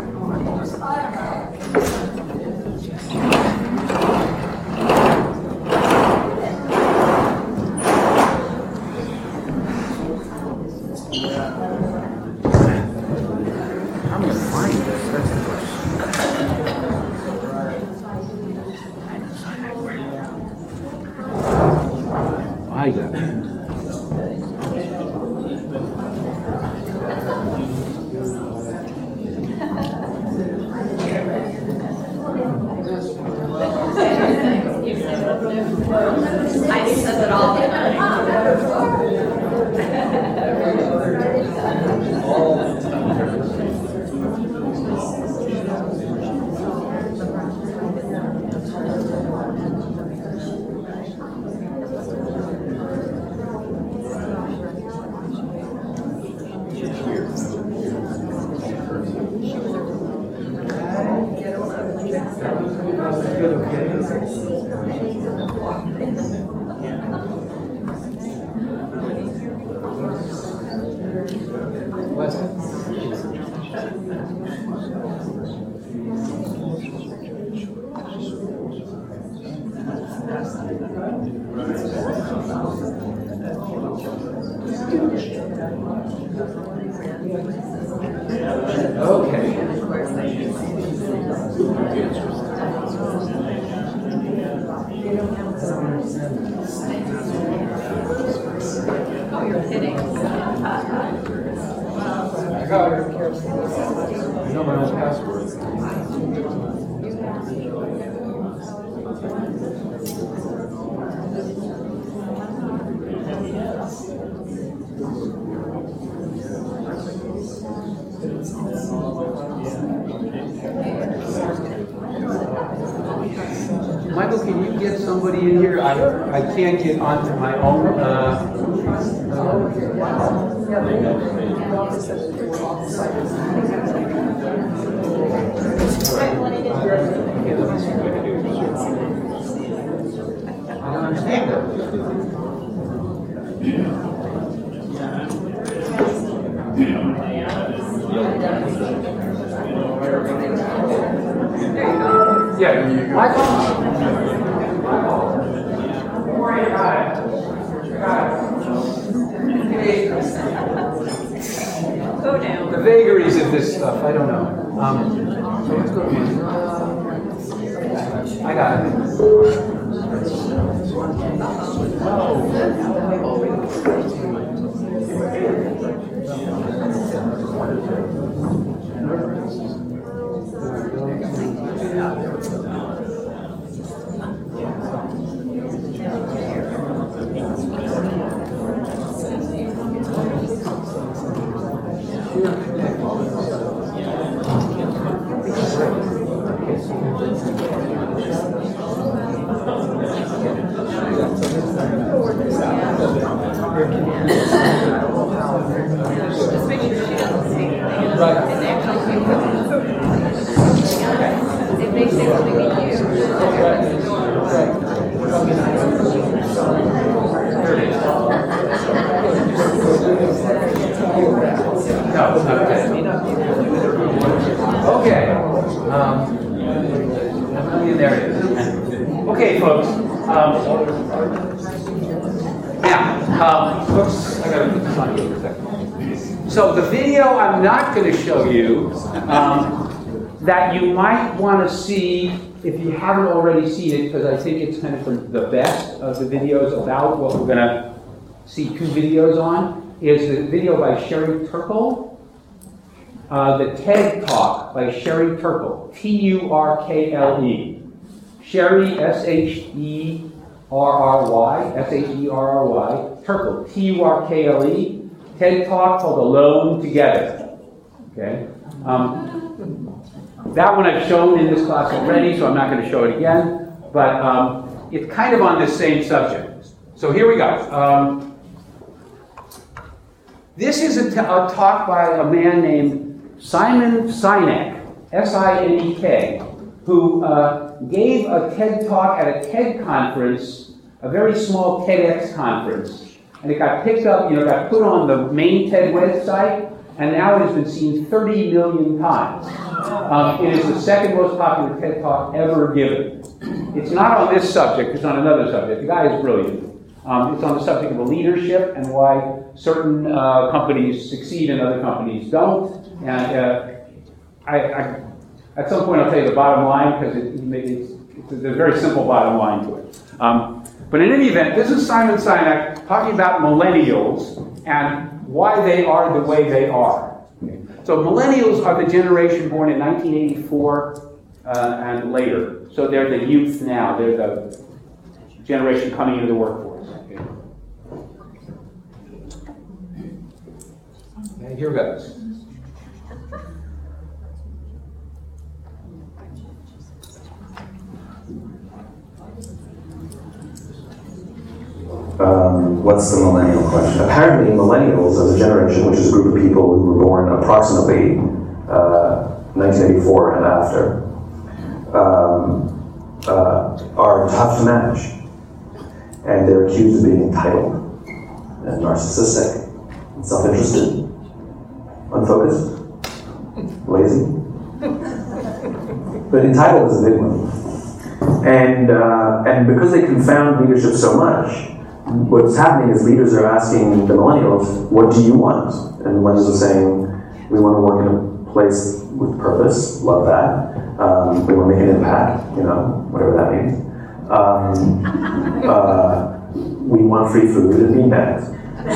Michael, can you get somebody in here? I, I can't get onto my own. Uh, I don't understand that. Yeah, Michael. Go down. The vagaries of this stuff, I don't know. Um, so let's go. I got it. There it is. No, it's not okay. Um, there it is. Okay, folks. Um, now, um, oops, I gotta put this on here for a second. So the video I'm not going to show you um, that you might want to see if you haven't already seen it, because I think it's kind of the best of the videos about what we're going to see two videos on, is the video by Sherry Turkle, uh, the TED Talk by Sherry Turkle, T U R K L E. Sherry, S H E R R Y, S H E R R Y, Turkle, T U R K L E, TED Talk called Alone Together. Okay? Um, that one I've shown in this class already, so I'm not going to show it again, but um, it's kind of on this same subject. So here we go. Um, this is a, t- a talk by a man named Simon Sinek, S I N E K, who uh, gave a TED Talk at a TED conference, a very small TEDx conference, and it got picked up, you know, got put on the main TED website, and now it has been seen thirty million times. Um, it is the second most popular TED Talk ever given. It's not on this subject, it's on another subject. The guy is brilliant. Um, it's on the subject of leadership and why certain uh, companies succeed and other companies don't. And uh, I, I, at some point I'll tell you the bottom line, because it, it's, it's a very simple bottom line to it. Um, but in any event, this is Simon Sinek talking about millennials and why they are the way they are. Okay. So millennials are the generation born in nineteen eighty-four uh, and later. So they're the youth now. They're the generation coming into the workforce. Okay. Okay, here goes. Um, what's the millennial question? Apparently, millennials as a generation, which is a group of people who were born approximately uh, nineteen eighty-four and after, um, uh, are tough to manage. And they're accused of being entitled and narcissistic and self-interested, unfocused, lazy. But entitled is a big one. And, uh, and because they confound leadership so much, what's happening is leaders are asking the millennials, what do you want? And the millennials are saying, we want to work in a place with purpose, love that. Um, we want to make an impact, you know, whatever that means. Um, uh, we want free food and beanbags.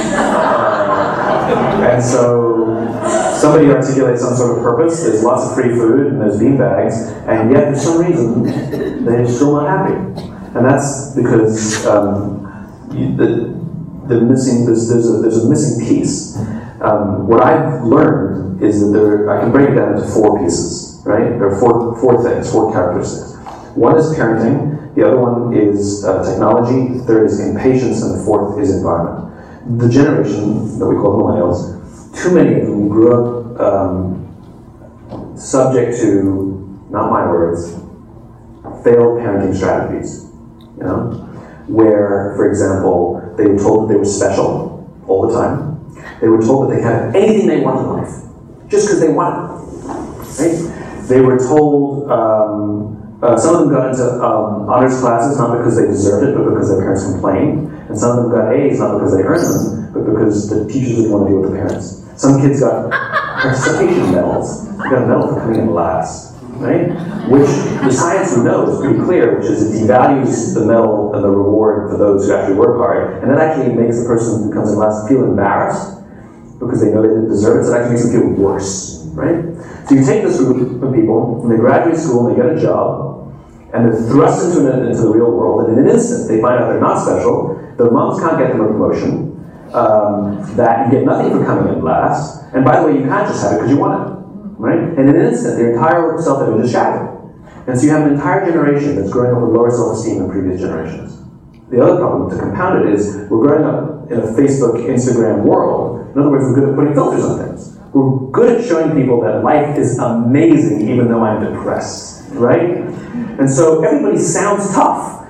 Uh, and so somebody articulates some sort of purpose, there's lots of free food and there's beanbags, and yet for some reason, they're still not happy. And that's because um, You, the, the missing there's, there's, a, there's a missing piece. Um, what I've learned is that there, I can break it down into four pieces, right? There are four, four things, four characteristics. One is parenting, the other one is uh, technology, the third is impatience, and the fourth is environment. The generation that we call millennials, too many of them grew up um, subject to, not my words, failed parenting strategies, you know? Where, for example, they were told that they were special all the time. They were told that they could have anything they wanted in life, just because they wanted it. Right? They were told, um, uh, some of them got into um, honors classes not because they deserved it, but because their parents complained. And some of them got A's not because they earned them, but because the teachers didn't want to deal with the parents. Some kids got participation medals. They got a medal for coming in last. Right? Which the science we know is pretty clear, which is it devalues the medal and the reward for those who actually work hard, and that actually makes the person who comes in last feel embarrassed because they know they didn't deserve it, so it actually makes them feel worse, right? So you take this group of people, and they graduate school, and they get a job, and they're thrust into, an, into the real world, and in an instant they find out they're not special, their moms can't get them a promotion, um, that you get nothing for coming in last, and by the way, you can't just have it because you want it. Right? And in an instant, their entire self-image is shattered. And so you have an entire generation that's growing up with lower self-esteem than previous generations. The other problem, to compound it, is we're growing up in a Facebook, Instagram world. In other words, we're good at putting filters on things. We're good at showing people that life is amazing even though I'm depressed. Right? And so everybody sounds tough.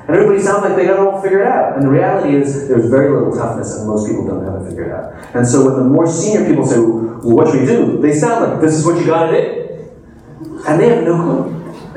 And everybody sounds like they got it all figured out. And the reality is there's very little toughness and most people don't have it figured out. And so when the more senior people say, well, what should we do? They sound like, this is what you gotta do. And they have no clue.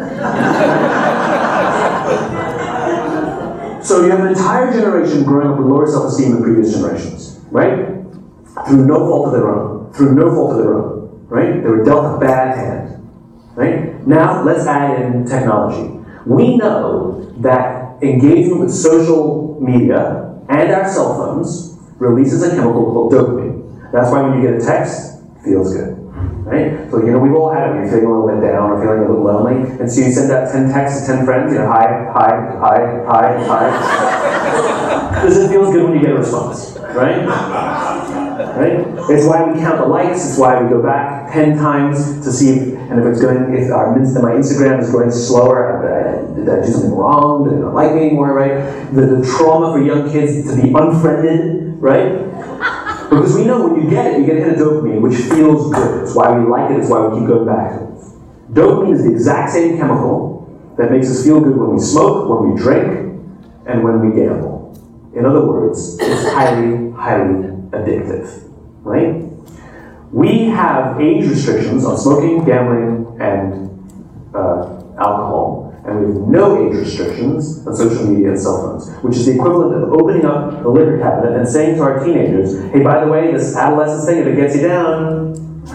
So you have an entire generation growing up with lower self-esteem than previous generations, right? Through no fault of their own. Through no fault of their own, right? They were dealt a bad hand, right? Now, let's add in technology. We know that engagement with social media and our cell phones releases a chemical called dopamine. That's why when you get a text, it feels good, right? So, you know, we've all had it when you're feeling a little bit down or feeling a little lonely, and so you send out ten texts to ten friends, you know, hi, hi, hi, hi, hi. Because it feels good when you get a response, right? Right? It's why we count the likes. It's why we go back ten times to see if, and if it's going, if our my Instagram is going slower, uh, did I do something wrong? Did they not like me anymore? Right? The, the trauma for young kids to be unfriended, right? Because we know when you get it, you get a hit of dopamine, which feels good. It's why we like it. It's why we keep going back to it. Dopamine is the exact same chemical that makes us feel good when we smoke, when we drink, and when we gamble. In other words, it's highly, highly addictive, right? We have age restrictions on smoking, gambling, and uh, alcohol, and we have no age restrictions on social media and cell phones, which is the equivalent of opening up the liquor cabinet and saying to our teenagers, hey, by the way, this adolescence thing, if it gets you down.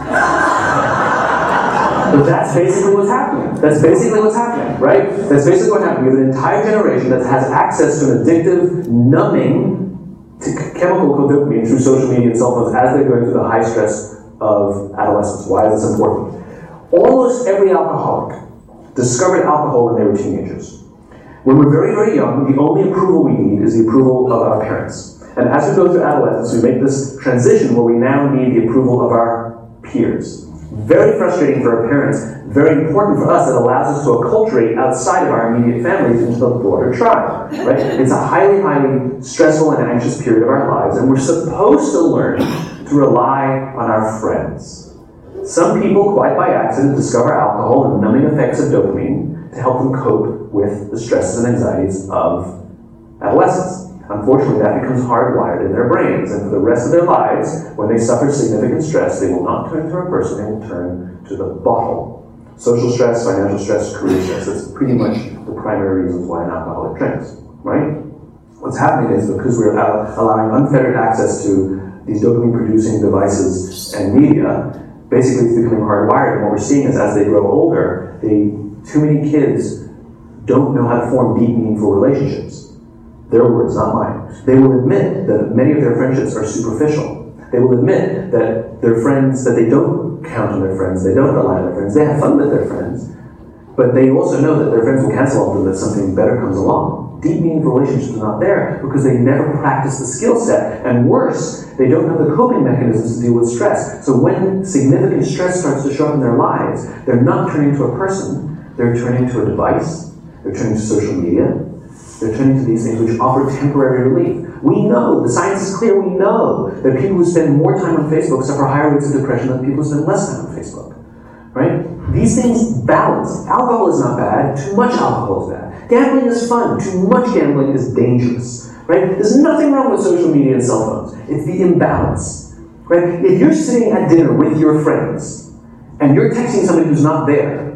But that's basically what's happening. That's basically what's happening, right? That's basically what happened. We have an entire generation that has access to an addictive, numbing to chemical called dopamine through social media and cell phones as they're going through the high stress of adolescence. Why is this important? Almost every alcoholic discovered alcohol when they were teenagers. When we're very, very young, the only approval we need is the approval of our parents. And as we go through adolescence, we make this transition where we now need the approval of our peers. Very frustrating for our parents, very important for us. It allows us to acculturate outside of our immediate families into the broader tribe, right? It's a highly, highly stressful and anxious period of our lives, and we're supposed to learn to rely on our friends. Some people, quite by accident, discover alcohol and the numbing effects of dopamine to help them cope with the stresses and anxieties of adolescence. Unfortunately, that becomes hardwired in their brains, and for the rest of their lives, when they suffer significant stress, they will not turn to a person, they will turn to the bottle. Social stress, financial stress, career stress. That's pretty much the primary reasons why an alcoholic drinks, right? What's happening is because we're allowing unfettered access to these dopamine-producing devices and media, basically it's becoming hardwired, and what we're seeing is as they grow older, they, too many kids don't know how to form deep, meaningful relationships. Their words, not mine. They will admit that many of their friendships are superficial. They will admit that their friends, that they don't count on their friends, they don't rely on their friends, they have fun with their friends, but they also know that their friends will cancel on them if something better comes along. Deep, meaningful relationships are not there because they never practice the skill set, and worse, they don't have the coping mechanisms to deal with stress. So when significant stress starts to show up in their lives, they're not turning to a person, they're turning to a device, they're turning to social media, they're turning to these things which offer temporary relief. We know, the science is clear, we know that people who spend more time on Facebook suffer higher rates of depression than people who spend less time on Facebook. Right? These things balance. Alcohol is not bad, too much alcohol is bad. Gambling is fun, too much gambling is dangerous. Right? There's nothing wrong with social media and cell phones. It's the imbalance. Right? If you're sitting at dinner with your friends and you're texting somebody who's not there,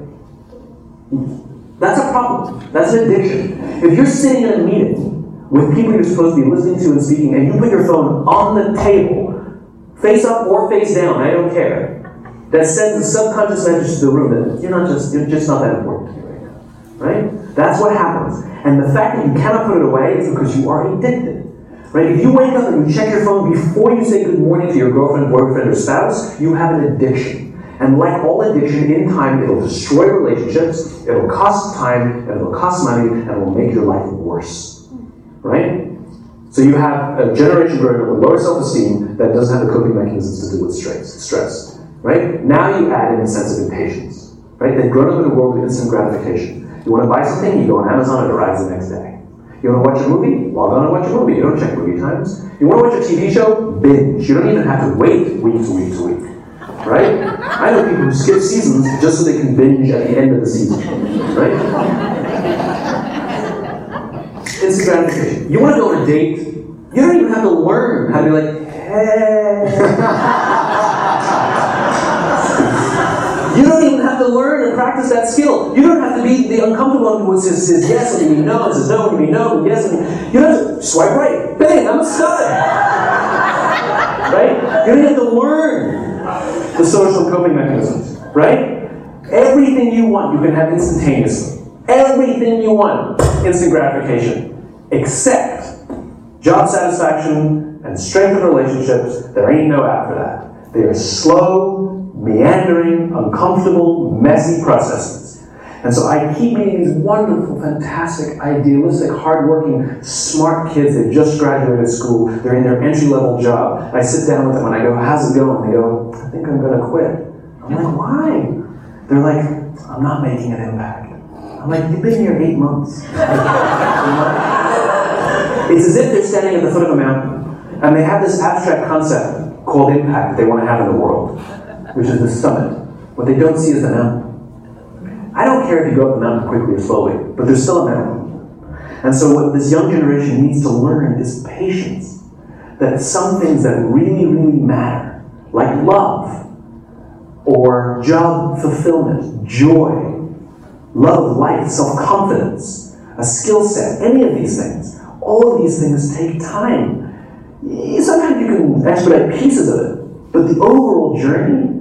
that's a problem. That's an addiction. If you're sitting in a meeting with people you're supposed to be listening to and speaking, and you put your phone on the table, face up or face down, I don't care, that sends a subconscious message to the room that you're not just you're just not that important to me right now. Right? That's what happens. And the fact that you cannot put it away is because you are addicted. Right? If you wake up and you check your phone before you say good morning to your girlfriend, boyfriend, or spouse, you have an addiction. And like all addiction, in time, it'll destroy relationships, it'll cost time, and it'll cost money, and it'll make your life worse. Right? So you have a generation growing up with lower self-esteem that doesn't have the coping mechanisms to deal with stress. stress. Right? Now you add in a sense of impatience. Right? They've grown up in a world of instant gratification. You want to buy something, you go on Amazon, it arrives the next day. You want to watch a movie? Log on and watch a movie. You don't check movie times. You want to watch a T V show? Binge. You don't even have to wait week to week to week. Right? I know people who skip seasons just so they can binge at the end of the season. Right? instant gratification. You want to go on a date, you don't even have to learn how to be like, hey. You don't even have to learn and practice that skill. You don't have to be the uncomfortable one who says, says yes when you mean no, and says no when you mean no, and yes when you, you don't have to swipe right. Bang, I'm a stud. Right? You don't have to learn the social coping mechanisms. Right? Everything you want, you can have instantaneously. Everything you want, instant gratification. Except job satisfaction and strength of relationships, there ain't no after that. They are slow, meandering, uncomfortable, messy processes. And so I keep meeting these wonderful, fantastic, idealistic, hardworking, smart kids. They've just graduated school. They're in their entry-level job. I sit down with them and I go, how's it going? They go, I think I'm going to quit. I'm like, why? They're like, I'm not making an impact. I'm like, you've been here eight months. It's as if they're standing at the foot of a mountain and they have this abstract concept called impact that they want to have in the world, which is the summit. What they don't see is the mountain. I don't care if you go up the mountain quickly or slowly, but there's still a mountain. And so what this young generation needs to learn is patience. That some things that really, really matter, like love, or job fulfillment, joy, love of life, self-confidence, a skill set, any of these things, all of these things take time. Sometimes you can expedite pieces of it, but the overall journey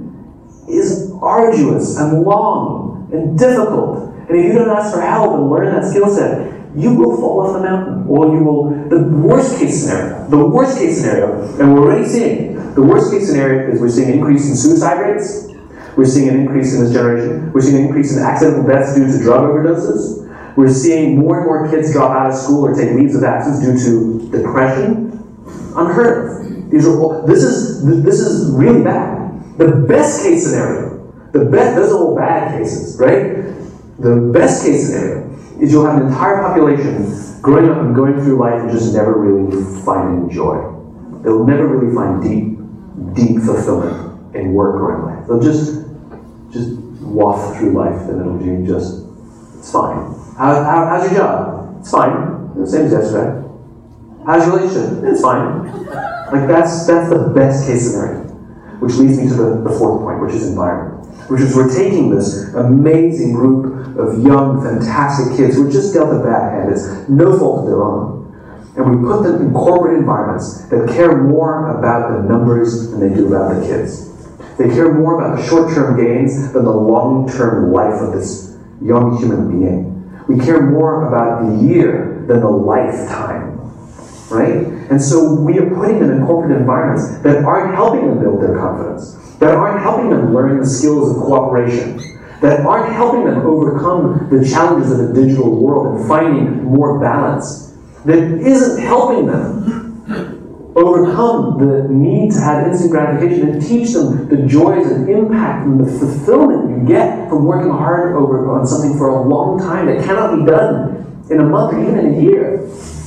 is arduous and long and difficult. And if you don't ask for help and learn that skill set, you will fall off the mountain. Or you will, the worst case scenario, the worst case scenario, and we're already seeing, the worst case scenario is we're seeing an increase in suicide rates. We're seeing an increase in this generation. We're seeing an increase in accidental deaths due to drug overdoses. We're seeing more and more kids drop out of school or take leaves of absence due to depression. Unheard of. These are all, this is this is really bad. The best case scenario, the best, those are all bad cases, right? The best case scenario is you'll have an entire population growing up and going through life and just never really finding joy. They'll never really find deep, deep fulfillment in work or in life. They'll just just waft through life and it'll be just, it's fine. How, how, how's your job? It's fine. The same as yesterday. How's your relationship? It's fine. Like that's that's the best case scenario. Which leads me to the, the fourth point, which is environment. Which is we're taking this amazing group of young, fantastic kids who are just dealt a bad hand. It's no fault of their own. And we put them in corporate environments that care more about the numbers than they do about the kids. They care more about the short-term gains than the long-term life of this young human being. We care more about the year than the lifetime, right? And so we are putting them in corporate environments that aren't helping them build their confidence, that aren't helping them learn the skills of cooperation, that aren't helping them overcome the challenges of the digital world and finding more balance, that isn't helping them overcome the need to have instant gratification and teach them the joys and impact and the fulfillment you get from working hard over on something for a long time that cannot be done in a month or even in a year.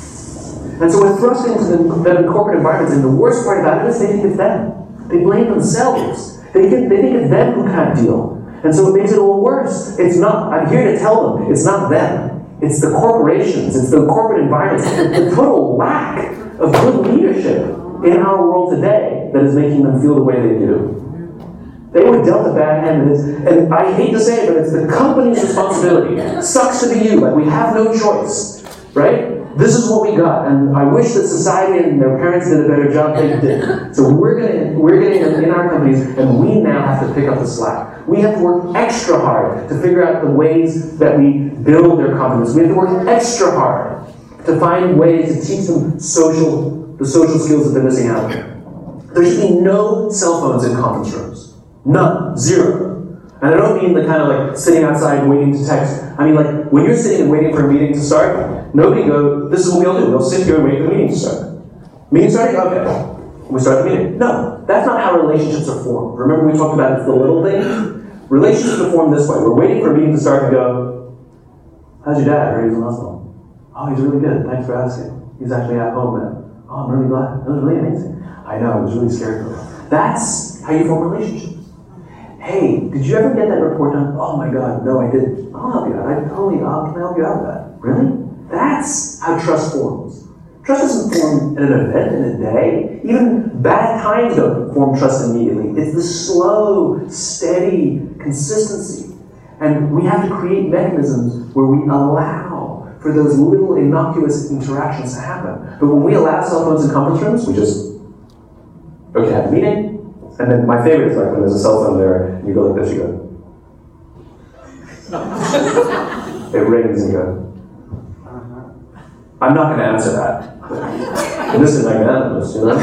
And so we're thrust into them in corporate environments, and the worst part about it is they think it's them. They blame themselves. They think, they think it's them who can't deal. And so it makes it all worse. It's not, I'm here to tell them, it's not them. It's the corporations, it's the corporate environments, the total lack of good leadership in our world today that is making them feel the way they do. They were dealt a bad hand, and, it's, and I hate to say it, but it's the company's responsibility. It sucks to be you, like we have no choice, right? This is what we got, and I wish that society and their parents did a better job. They did. So we're gonna we're getting them in our companies, and we now have to pick up the slack. We have to work extra hard to figure out the ways that we build their confidence. We have to work extra hard to find ways to teach them social the social skills that they're missing out. There should be no cell phones in conference rooms. None. Zero. And I don't mean the kind of like sitting outside waiting to text. I mean like when you're sitting and waiting for a meeting to start, nobody goes, this is what we all do. We'll sit here and wait for the meeting to start. Meeting starting? Okay. We start the meeting. No, that's not how relationships are formed. Remember we talked about the little things? Relationships are formed this way. We're waiting for a meeting to start and go, how's your dad? I heard he's in the hospital. Oh, he's really good. Thanks for asking. He's actually at home now. Oh, I'm really glad. That was really amazing. I know, I was really scared for him. That's how you form relationships. Hey, did you ever get that report done? Oh my God, no, I didn't. I'll help you out. I totally, I'll, can I help you out with that? Really? That's how trust forms. Trust doesn't form in an event, in a day. Even bad times don't form trust immediately. It's the slow, steady consistency. And we have to create mechanisms where we allow for those little innocuous interactions to happen. But when we allow cell phones in conference rooms, we just, okay, have a meeting. And then my favorite is like when there's a cell phone there, and you go like this, you go. It rings and you go. I'm not going to answer that. And this is magnanimous, you know?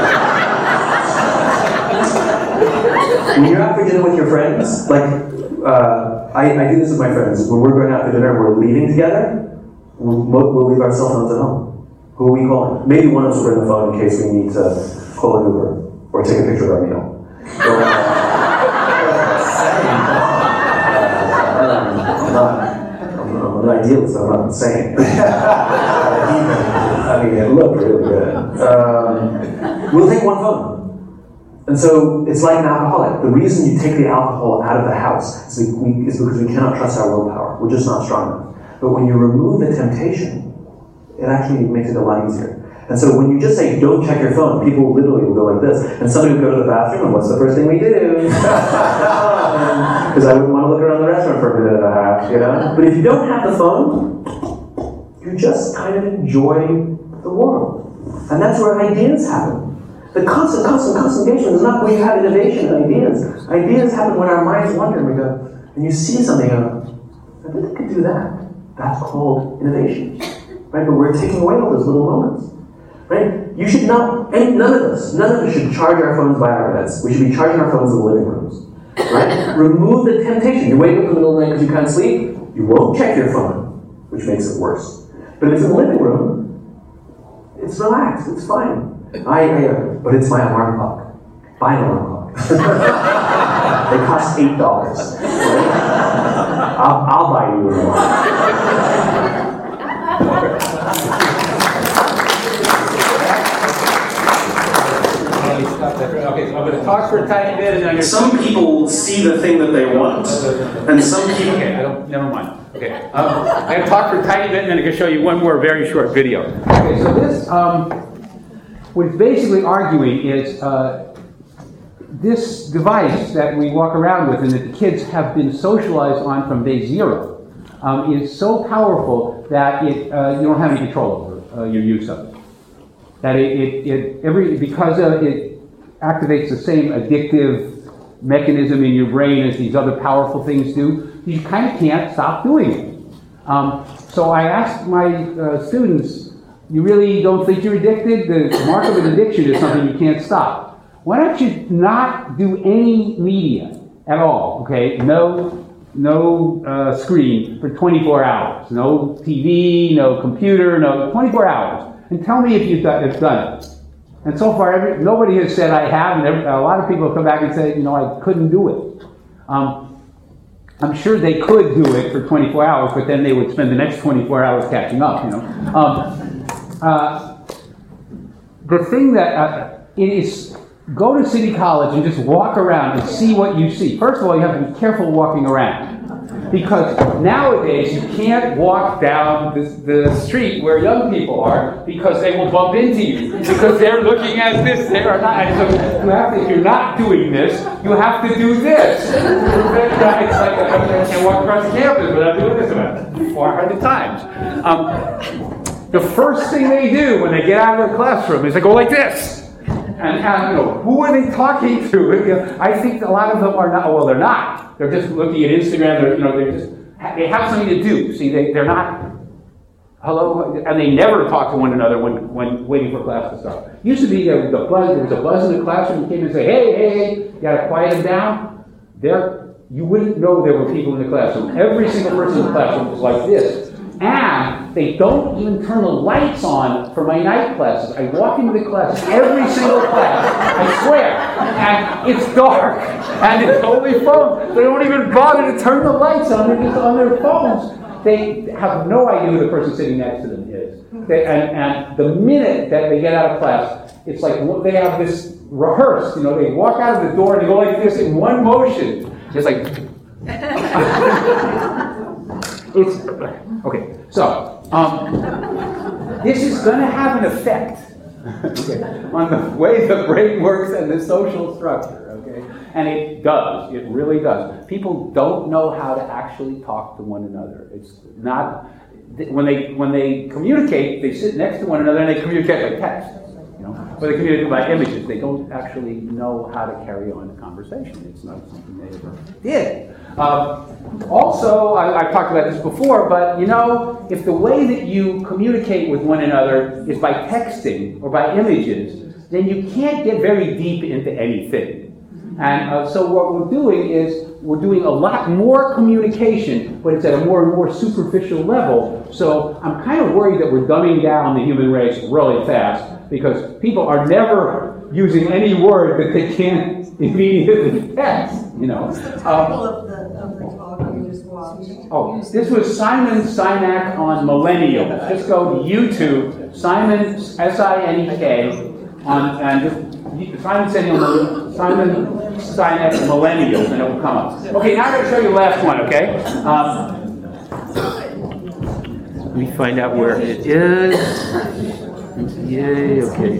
When you're out for dinner with your friends, like, uh, I, I do this with my friends. When we're going out for dinner and we're leaving together, we'll, we'll leave our cell phones at home. Who are we calling? Maybe one of us will bring the phone in case we need to call an Uber or take a picture of our meal. Or, uh, I'm not, I'm an idealist, I'm not insane. I mean, it looked really good. Um, we'll take one phone. And so it's like an alcoholic. The reason you take the alcohol out of the house is, we, is because we cannot trust our willpower. We're just not strong enough. But when you remove the temptation, it actually makes it a lot easier. And so when you just say, don't check your phone, people literally will go like this. And somebody will go to the bathroom, and what's the first thing we do? Because I wouldn't want to look around the restaurant for a minute and a half, you know? But if you don't have the phone, you just kind of enjoy the world. And that's where ideas happen. The constant, constant, constant engagement is not where you have innovation and ideas. Ideas happen when our minds wander and we go, and you see something, and go, I bet I could do that. That's called innovation. Right? But we're taking away all those little moments. Right? You should not, and none of us, none of us should charge our phones by our beds. We should be charging our phones in the living rooms. Right? Remove the temptation. You wake up in the middle of the night because you can't sleep, you won't check your phone, which makes it worse. But if it's in the living room, it's relaxed, it's fine. I, I uh, but it's my alarm clock. Buy an alarm clock. They cost eight dollars. Right? I'll, I'll buy you an alarm. Okay, so I'm going to talk for a tiny bit, and then I'm going to... Some people see the thing that they want, and some people... Okay, I don't, never mind. Okay, um, I'm going to talk for a tiny bit, and then I'm going to show you one more very short video. Okay, so this, um, what it's basically arguing is uh, this device that we walk around with and that the kids have been socialized on from day zero um, is so powerful that it uh, you don't have any control over uh, your use of it. That it, it, it every because of it activates the same addictive mechanism in your brain as these other powerful things do, you kind of can't stop doing it. Um, so I asked my uh, students, you really don't think you're addicted? The mark of an addiction is something you can't stop. Why don't you not do any media at all, okay? No, no uh, screen for twenty-four hours. No T V, no computer, no twenty-four hours. And tell me if you've done, if done it. And so far, every, nobody has said I have, and every, a lot of people have come back and said, you know, I couldn't do it. Um, I'm sure they could do it for twenty-four hours, but then they would spend the next twenty-four hours catching up, you know. Um, uh, the thing that uh, it is, go to City College and just walk around and see what you see. First of all, you have to be careful walking around. Because nowadays you can't walk down the, the street where young people are because they will bump into you. Because they're looking at this, they are not. And so you have to, if you're not doing this, you have to do this. It's like I can't walk across the campus without doing this about four hundred times. Um, the first thing they do when they get out of their classroom is they go like this. And, and you know, who are they talking to? I think a lot of them are not. Well, they're not. They're just looking at Instagram. They're, you know, they just they have something to do. See, they they're not. Hello, and they never talk to one another when, when waiting for class to start. Used to be there was a buzz. There was a buzz in the classroom. You came in and say, "Hey, hey, hey!" You got to quiet them down. There, you wouldn't know there were people in the classroom. Every single person in the classroom was like this. And they don't even turn the lights on for my night classes. I walk into the class, every single class, I swear, and it's dark, and it's only phones. They don't even bother to turn the lights on, they're just on their phones. They have no idea who the person sitting next to them is. They, and, and the minute that they get out of class, it's like they have this rehearsed. You know, they walk out of the door and they go like this in one motion. Just like... It's okay. So Um, this is going to have an effect okay, on the way the brain works and the social structure, okay? And it does, it really does. People don't know how to actually talk to one another. It's not, when they when they communicate, they sit next to one another and they communicate by text, you know? Or they communicate by images. They don't actually know how to carry on a conversation. It's not something they ever did. Um, also, I, I've talked about this before, but you know, if the way that you communicate with one another is by texting or by images, then you can't get very deep into anything. And uh, so what we're doing is we're doing a lot more communication, but it's at a more and more superficial level. So I'm kind of worried that we're dumbing down the human race really fast, because people are never using any word that they can't immediately text, you know. What's the title Um, of the, of the talk you just watched? Oh, this was Simon Sinek on millennials. Just go to YouTube, Simon, S I N E K, on, and just, Simon Sinek, Simon Sinek millennials, and it will come up. Okay, now I'm going to show you the last one, okay? Um, let me find out where it is. Yay, okay.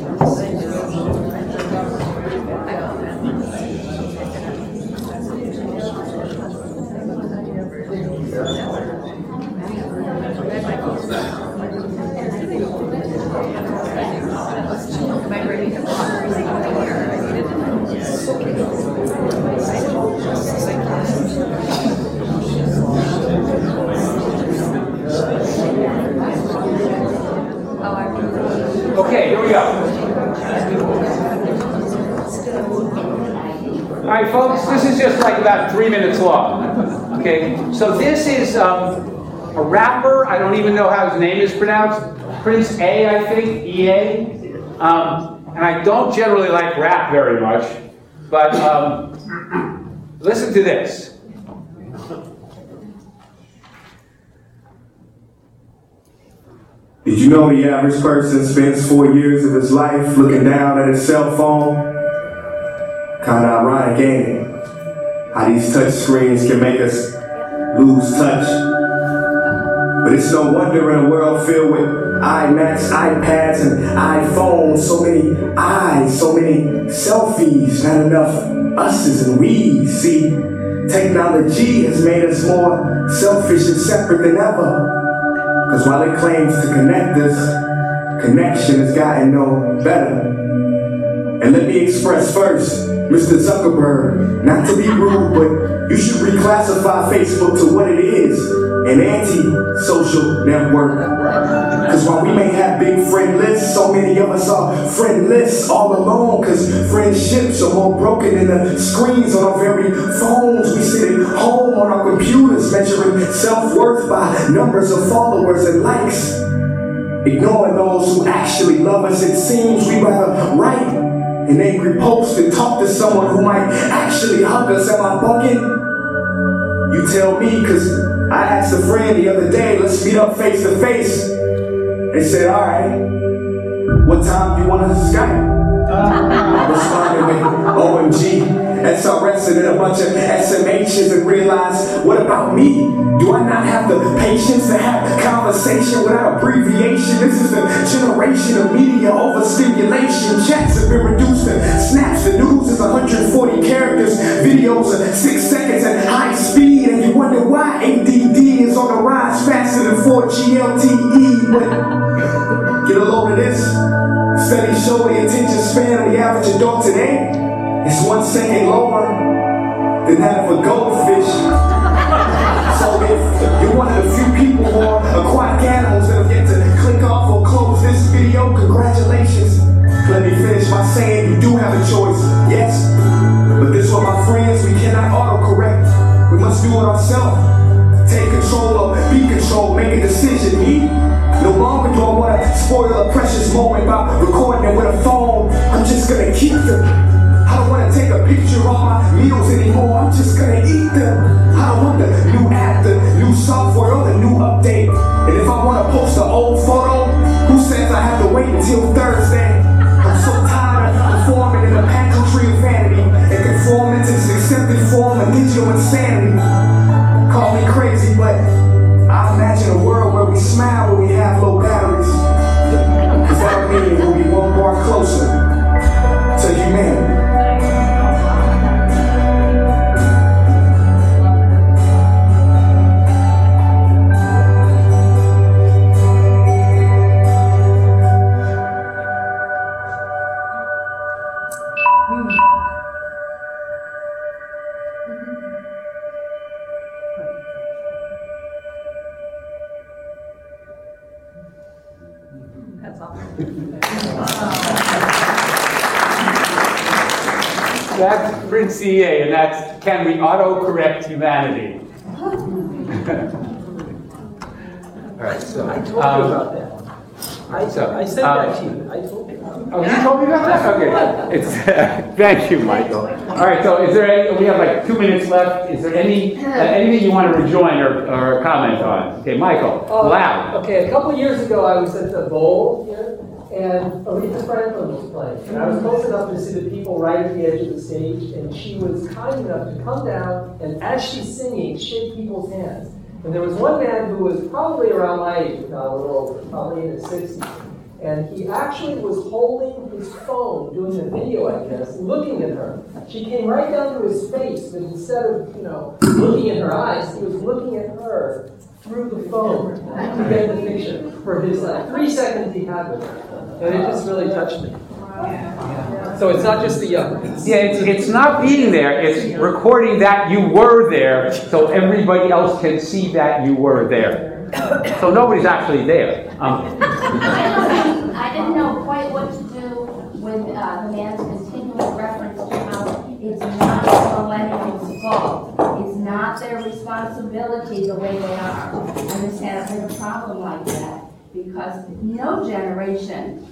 Okay, here we go. All right, folks, this is just like about three minutes long. Okay, so this is um, a rapper. I don't even know how his name is pronounced. Prince A, I think, E A. Um, and I don't generally like rap very much, but um, listen to this. Did you know the average person spends four years of his life looking down at his cell phone? Kinda ironic, ain't it? How these touch screens can make us lose touch. But it's no wonder in a world filled with iMacs, iPads, and iPhones, so many eyes, so many selfies, not enough us's and we's. See, technology has made us more selfish and separate than ever. Because while it claims to connect us, connection has gotten no better. And let me express first, Mister Zuckerberg, not to be rude, but you should reclassify Facebook to what it is, an anti-social network. Because while we may have big friend lists, so many of us are friendless, all alone, because friendships are more broken than the screens on our very phones. We sit at home on our computers, measuring self-worth by numbers of followers and likes. Ignoring those who actually love us, it seems we rather write an angry post and talk to someone who might actually hug us. Am I bugging? You tell me, because I asked a friend the other day, let's meet up face to face. They said, all right, what time do you want to Skype? I responded with O M G, S R S, and then a bunch of S M H's, and realized, what about me? Do I not have the patience to have conversation without abbreviation? This is the generation of media overstimulation. Chats have been reduced to snaps. The news is one hundred forty characters. Videos are six seconds at high speed, and you wonder why A D D is on the rise faster than four G L T E. But get a load of this. Studies show the attention span of the average adult today is one second lower than that of a goldfish. So if you're one of the few people who are aquatic animals that have yet to click off or close this video, congratulations. Let me finish by saying you do have a choice, yes. But this one, my friends, we cannot autocorrect. We must do it ourselves. Take control or be controlled, make a decision. Me? No longer do I want to spoil a precious moment by recording it with a phone. I'm just gonna keep them. I don't want to take a picture of my meals anymore. I'm just gonna eat them. I don't want the new app, the new software, or the new update. And if I want to post an old photo, who says I have to wait until Thursday? I'm so tired of performing in a pageantry of vanity and conforming to this accepted form of digital insanity. Call me crazy, but I imagine a world where we smile when we have low batteries. Cause that means we'll be one more closer to humanity. That's all. That's Prince C A, and that's Can We Auto-Correct Humanity? All right, so. I told you um, about that. I, so, I said um, that to you. I told you. Oh, you told me about that? Okay. It's, thank you, Michael. All right, so is there any, we have like two minutes left. Is there any, uh, anything you want to rejoin or, or comment on? Okay, Michael, Uh, loud. Okay, a couple years ago, I was at the Bowl here, and Aretha Franklin was playing. And I was close enough to see the people right at the edge of the stage, and she was kind enough to come down, and as she's singing, shake people's hands. And there was one man who was probably around my age, if not a little older, probably in his sixties. And he actually was holding his phone, doing a video, I guess, looking at her. She came right down to his face, but instead of, you know, looking in her eyes, he was looking at her through the phone to get the picture for his like three seconds he had with her. And it just really touched me. So it's not just the young. Yeah, it's, it's not being there, it's recording that you were there so everybody else can see that you were there. So nobody's actually there. Um, I didn't know quite what to do with uh, the man's continual reference to how it's not the millennials' fault. It's not their responsibility the way they are. And this has been a problem like that because no generation,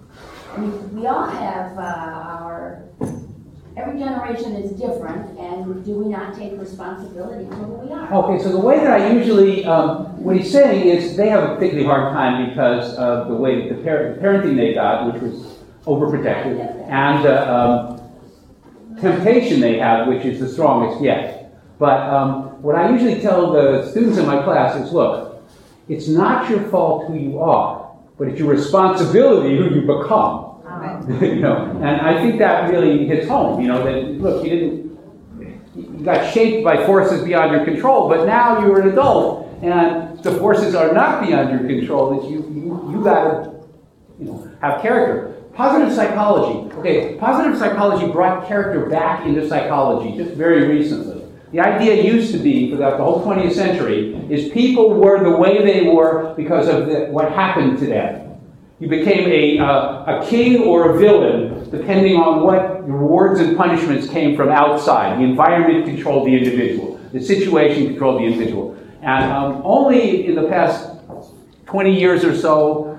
I mean, we all have uh, our, every generation is different, and do we not take responsibility for who we are? Okay, so the way that I usually, um, what he's saying is they have a particularly hard time because of the way that the, par- the parenting they got, which was overprotective, and the um, temptation they have, which is the strongest yet. But um, what I usually tell the students in my class is, look, it's not your fault who you are, but it's your responsibility who you become. You know, and I think that really hits home. You know, that look, you didn't, you got shaped by forces beyond your control, but now you're an adult, and the forces are not beyond your control. That you you you got to, you know, have character. Positive psychology. Okay, positive psychology brought character back into psychology just very recently. The idea used to be, for the whole twentieth century, is people were the way they were because of the, what happened to them. You became a, uh, a king or a villain depending on what rewards and punishments came from outside. The environment controlled the individual. The situation controlled the individual. And um, only in the past twenty years or so,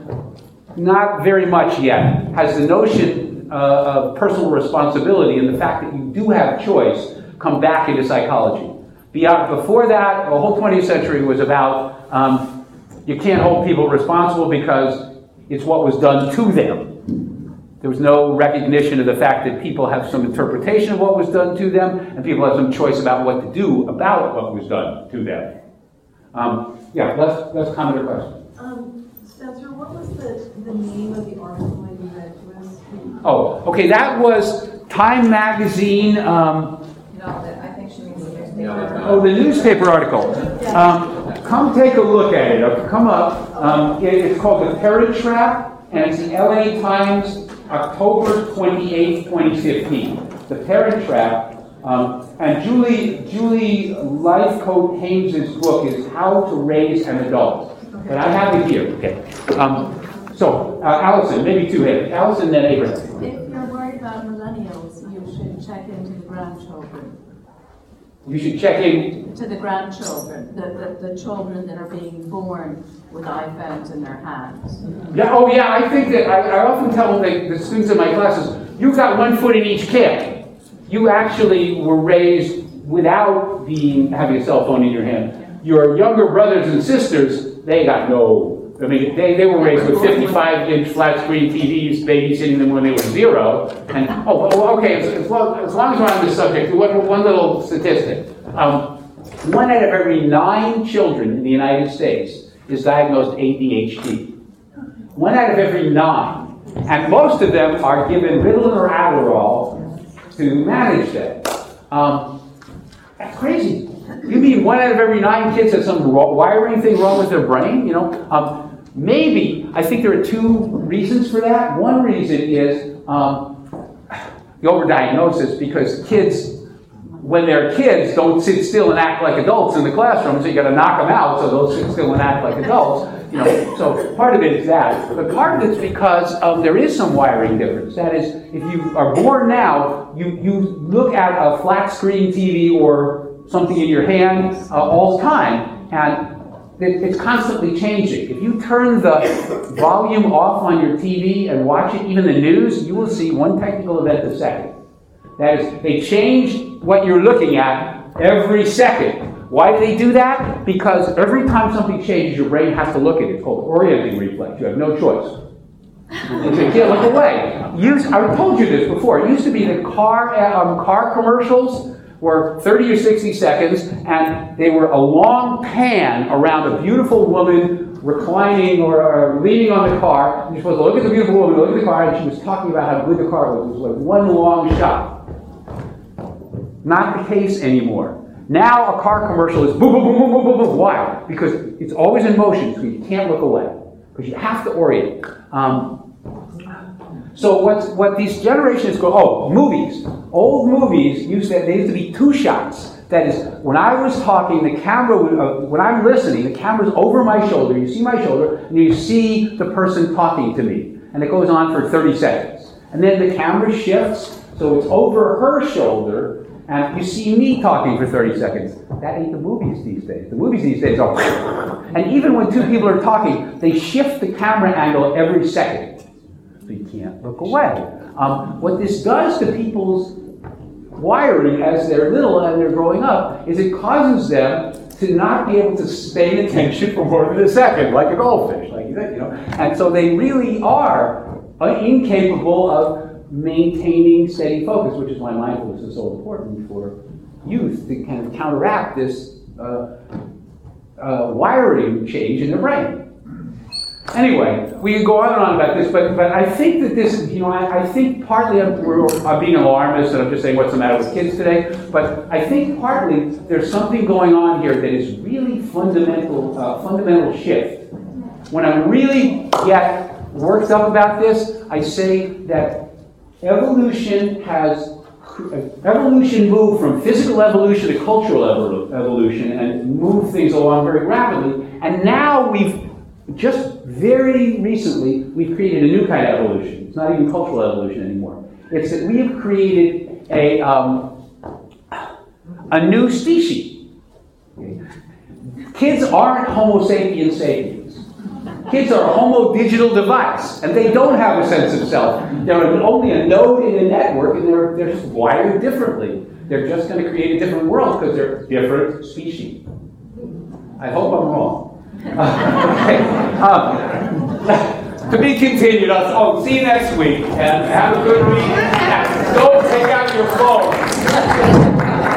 not very much yet, has the notion uh, of personal responsibility and the fact that you do have choice come back into psychology. Beyond, before that, the whole twentieth century was about um, you can't hold people responsible because it's what was done to them. There was no recognition of the fact that people have some interpretation of what was done to them, and people have some choice about what to do about what was done to them. Um, yeah, let's, let's comment or question. Um, Spencer, what was the, the name of the article that you read to us? Oh, okay, that was Time Magazine. Um, No, that, I think she means the newspaper. oh, the newspaper article. Um, come take a look at it. Okay, come up. Um, it, it's called The Parent Trap, and it's the L A Times, October twenty-eighth, twenty fifteen. The Parent Trap. Um, and Julie Julie Lifecoat Haynes' book is How to Raise an Adult. Okay. But I have it here. Okay. Um, so, uh, Allison, maybe two hands. Allison, then Abraham. If you're worried about millennials, you should check into the grandchildren. You should check in. To the grandchildren, the, the, the children that are being born with iPhones in their hands. Yeah. Oh, yeah. I think that I, I often tell the, the students in my classes, you've got one foot in each camp. You actually were raised without being having a cell phone in your hand. Your younger brothers and sisters, they got no. I mean, they, they were raised with fifty-five inch flat screen T Vs, babysitting them when they were zero. And oh, oh okay. As, as, long, as long as we're on this subject, one, one little statistic: um, one out of every nine children in the United States is diagnosed A D H D. One out of every nine. And most of them are given Ritalin or Adderall to manage that. Um, that's crazy. You mean one out of every nine kids has some wiring thing wrong with their brain? You know, um, maybe, I think there are two reasons for that. One reason is um, the overdiagnosis, because kids, when they're kids, don't sit still and act like adults in the classroom, so you got to knock them out so they'll sit still and act like adults. You know, so part of it is that, but part of it's because um, there is some wiring difference. That is, if you are born now, you, you look at a flat screen T V or something in your hand uh, all the time, and it, it's constantly changing. If you turn the volume off on your T V and watch it, even the news, you will see one technical event a second. That is, they change what you're looking at every second. Why do they do that? Because every time something changes, your brain has to look at it. It's called orienting reflex. You have no choice. You can't look away. Use, I told you this before. It used to be that car, um, car commercials were thirty or sixty seconds, and they were a long pan around a beautiful woman reclining or, or leaning on the car. And you're supposed to look at the beautiful woman, look at the car, and she was talking about how good the car was. It was like one long shot. Not the case anymore. Now a car commercial is boom, boom, boom, boom, boom, boom, boom. Why? Because it's always in motion, so you can't look away. Because you have to orient. Um, so what's, what these generations go, oh, movies. Old movies used to, they used to be two shots. That is, when I was talking, the camera, would, uh, when I'm listening, the camera's over my shoulder. You see my shoulder, and you see the person talking to me. And it goes on for thirty seconds. And then the camera shifts, so it's over her shoulder, and you see me talking for thirty seconds. That ain't the movies these days. The movies these days are... And even when two people are talking, they shift the camera angle every second. So you can't look away. Um, what this does to people's wiring as they're little and they're growing up is it causes them to not be able to stay attention for more than a second, like a goldfish, like you said, you know. And so they really are incapable of maintaining steady focus, which is why mindfulness is so important for youth to kind of counteract this uh, uh, wiring change in their brain. Anyway, we can go on and on about this, but but I think that this, you know, I, I think partly I'm, we're, I'm being alarmist and I'm just saying what's the matter with kids today, but I think partly there's something going on here that is really fundamental, uh, fundamental shift. When I really get worked up about this, I say that evolution has, evolution moved from physical evolution to cultural evolution and moved things along very rapidly, and now we've just very recently, we've created a new kind of evolution. It's not even cultural evolution anymore. It's that we have created a, um, a new species. Okay. Kids aren't Homo sapiens sapiens. Kids are a Homo digital device, and they don't have a sense of self. They're only a node in a network, and they're, they're just wired differently. They're just going to create a different world because they're different species. I hope I'm wrong. Okay. Um, to be continued. I'll, oh, see you next week, and have a good week. Don't take out your phone.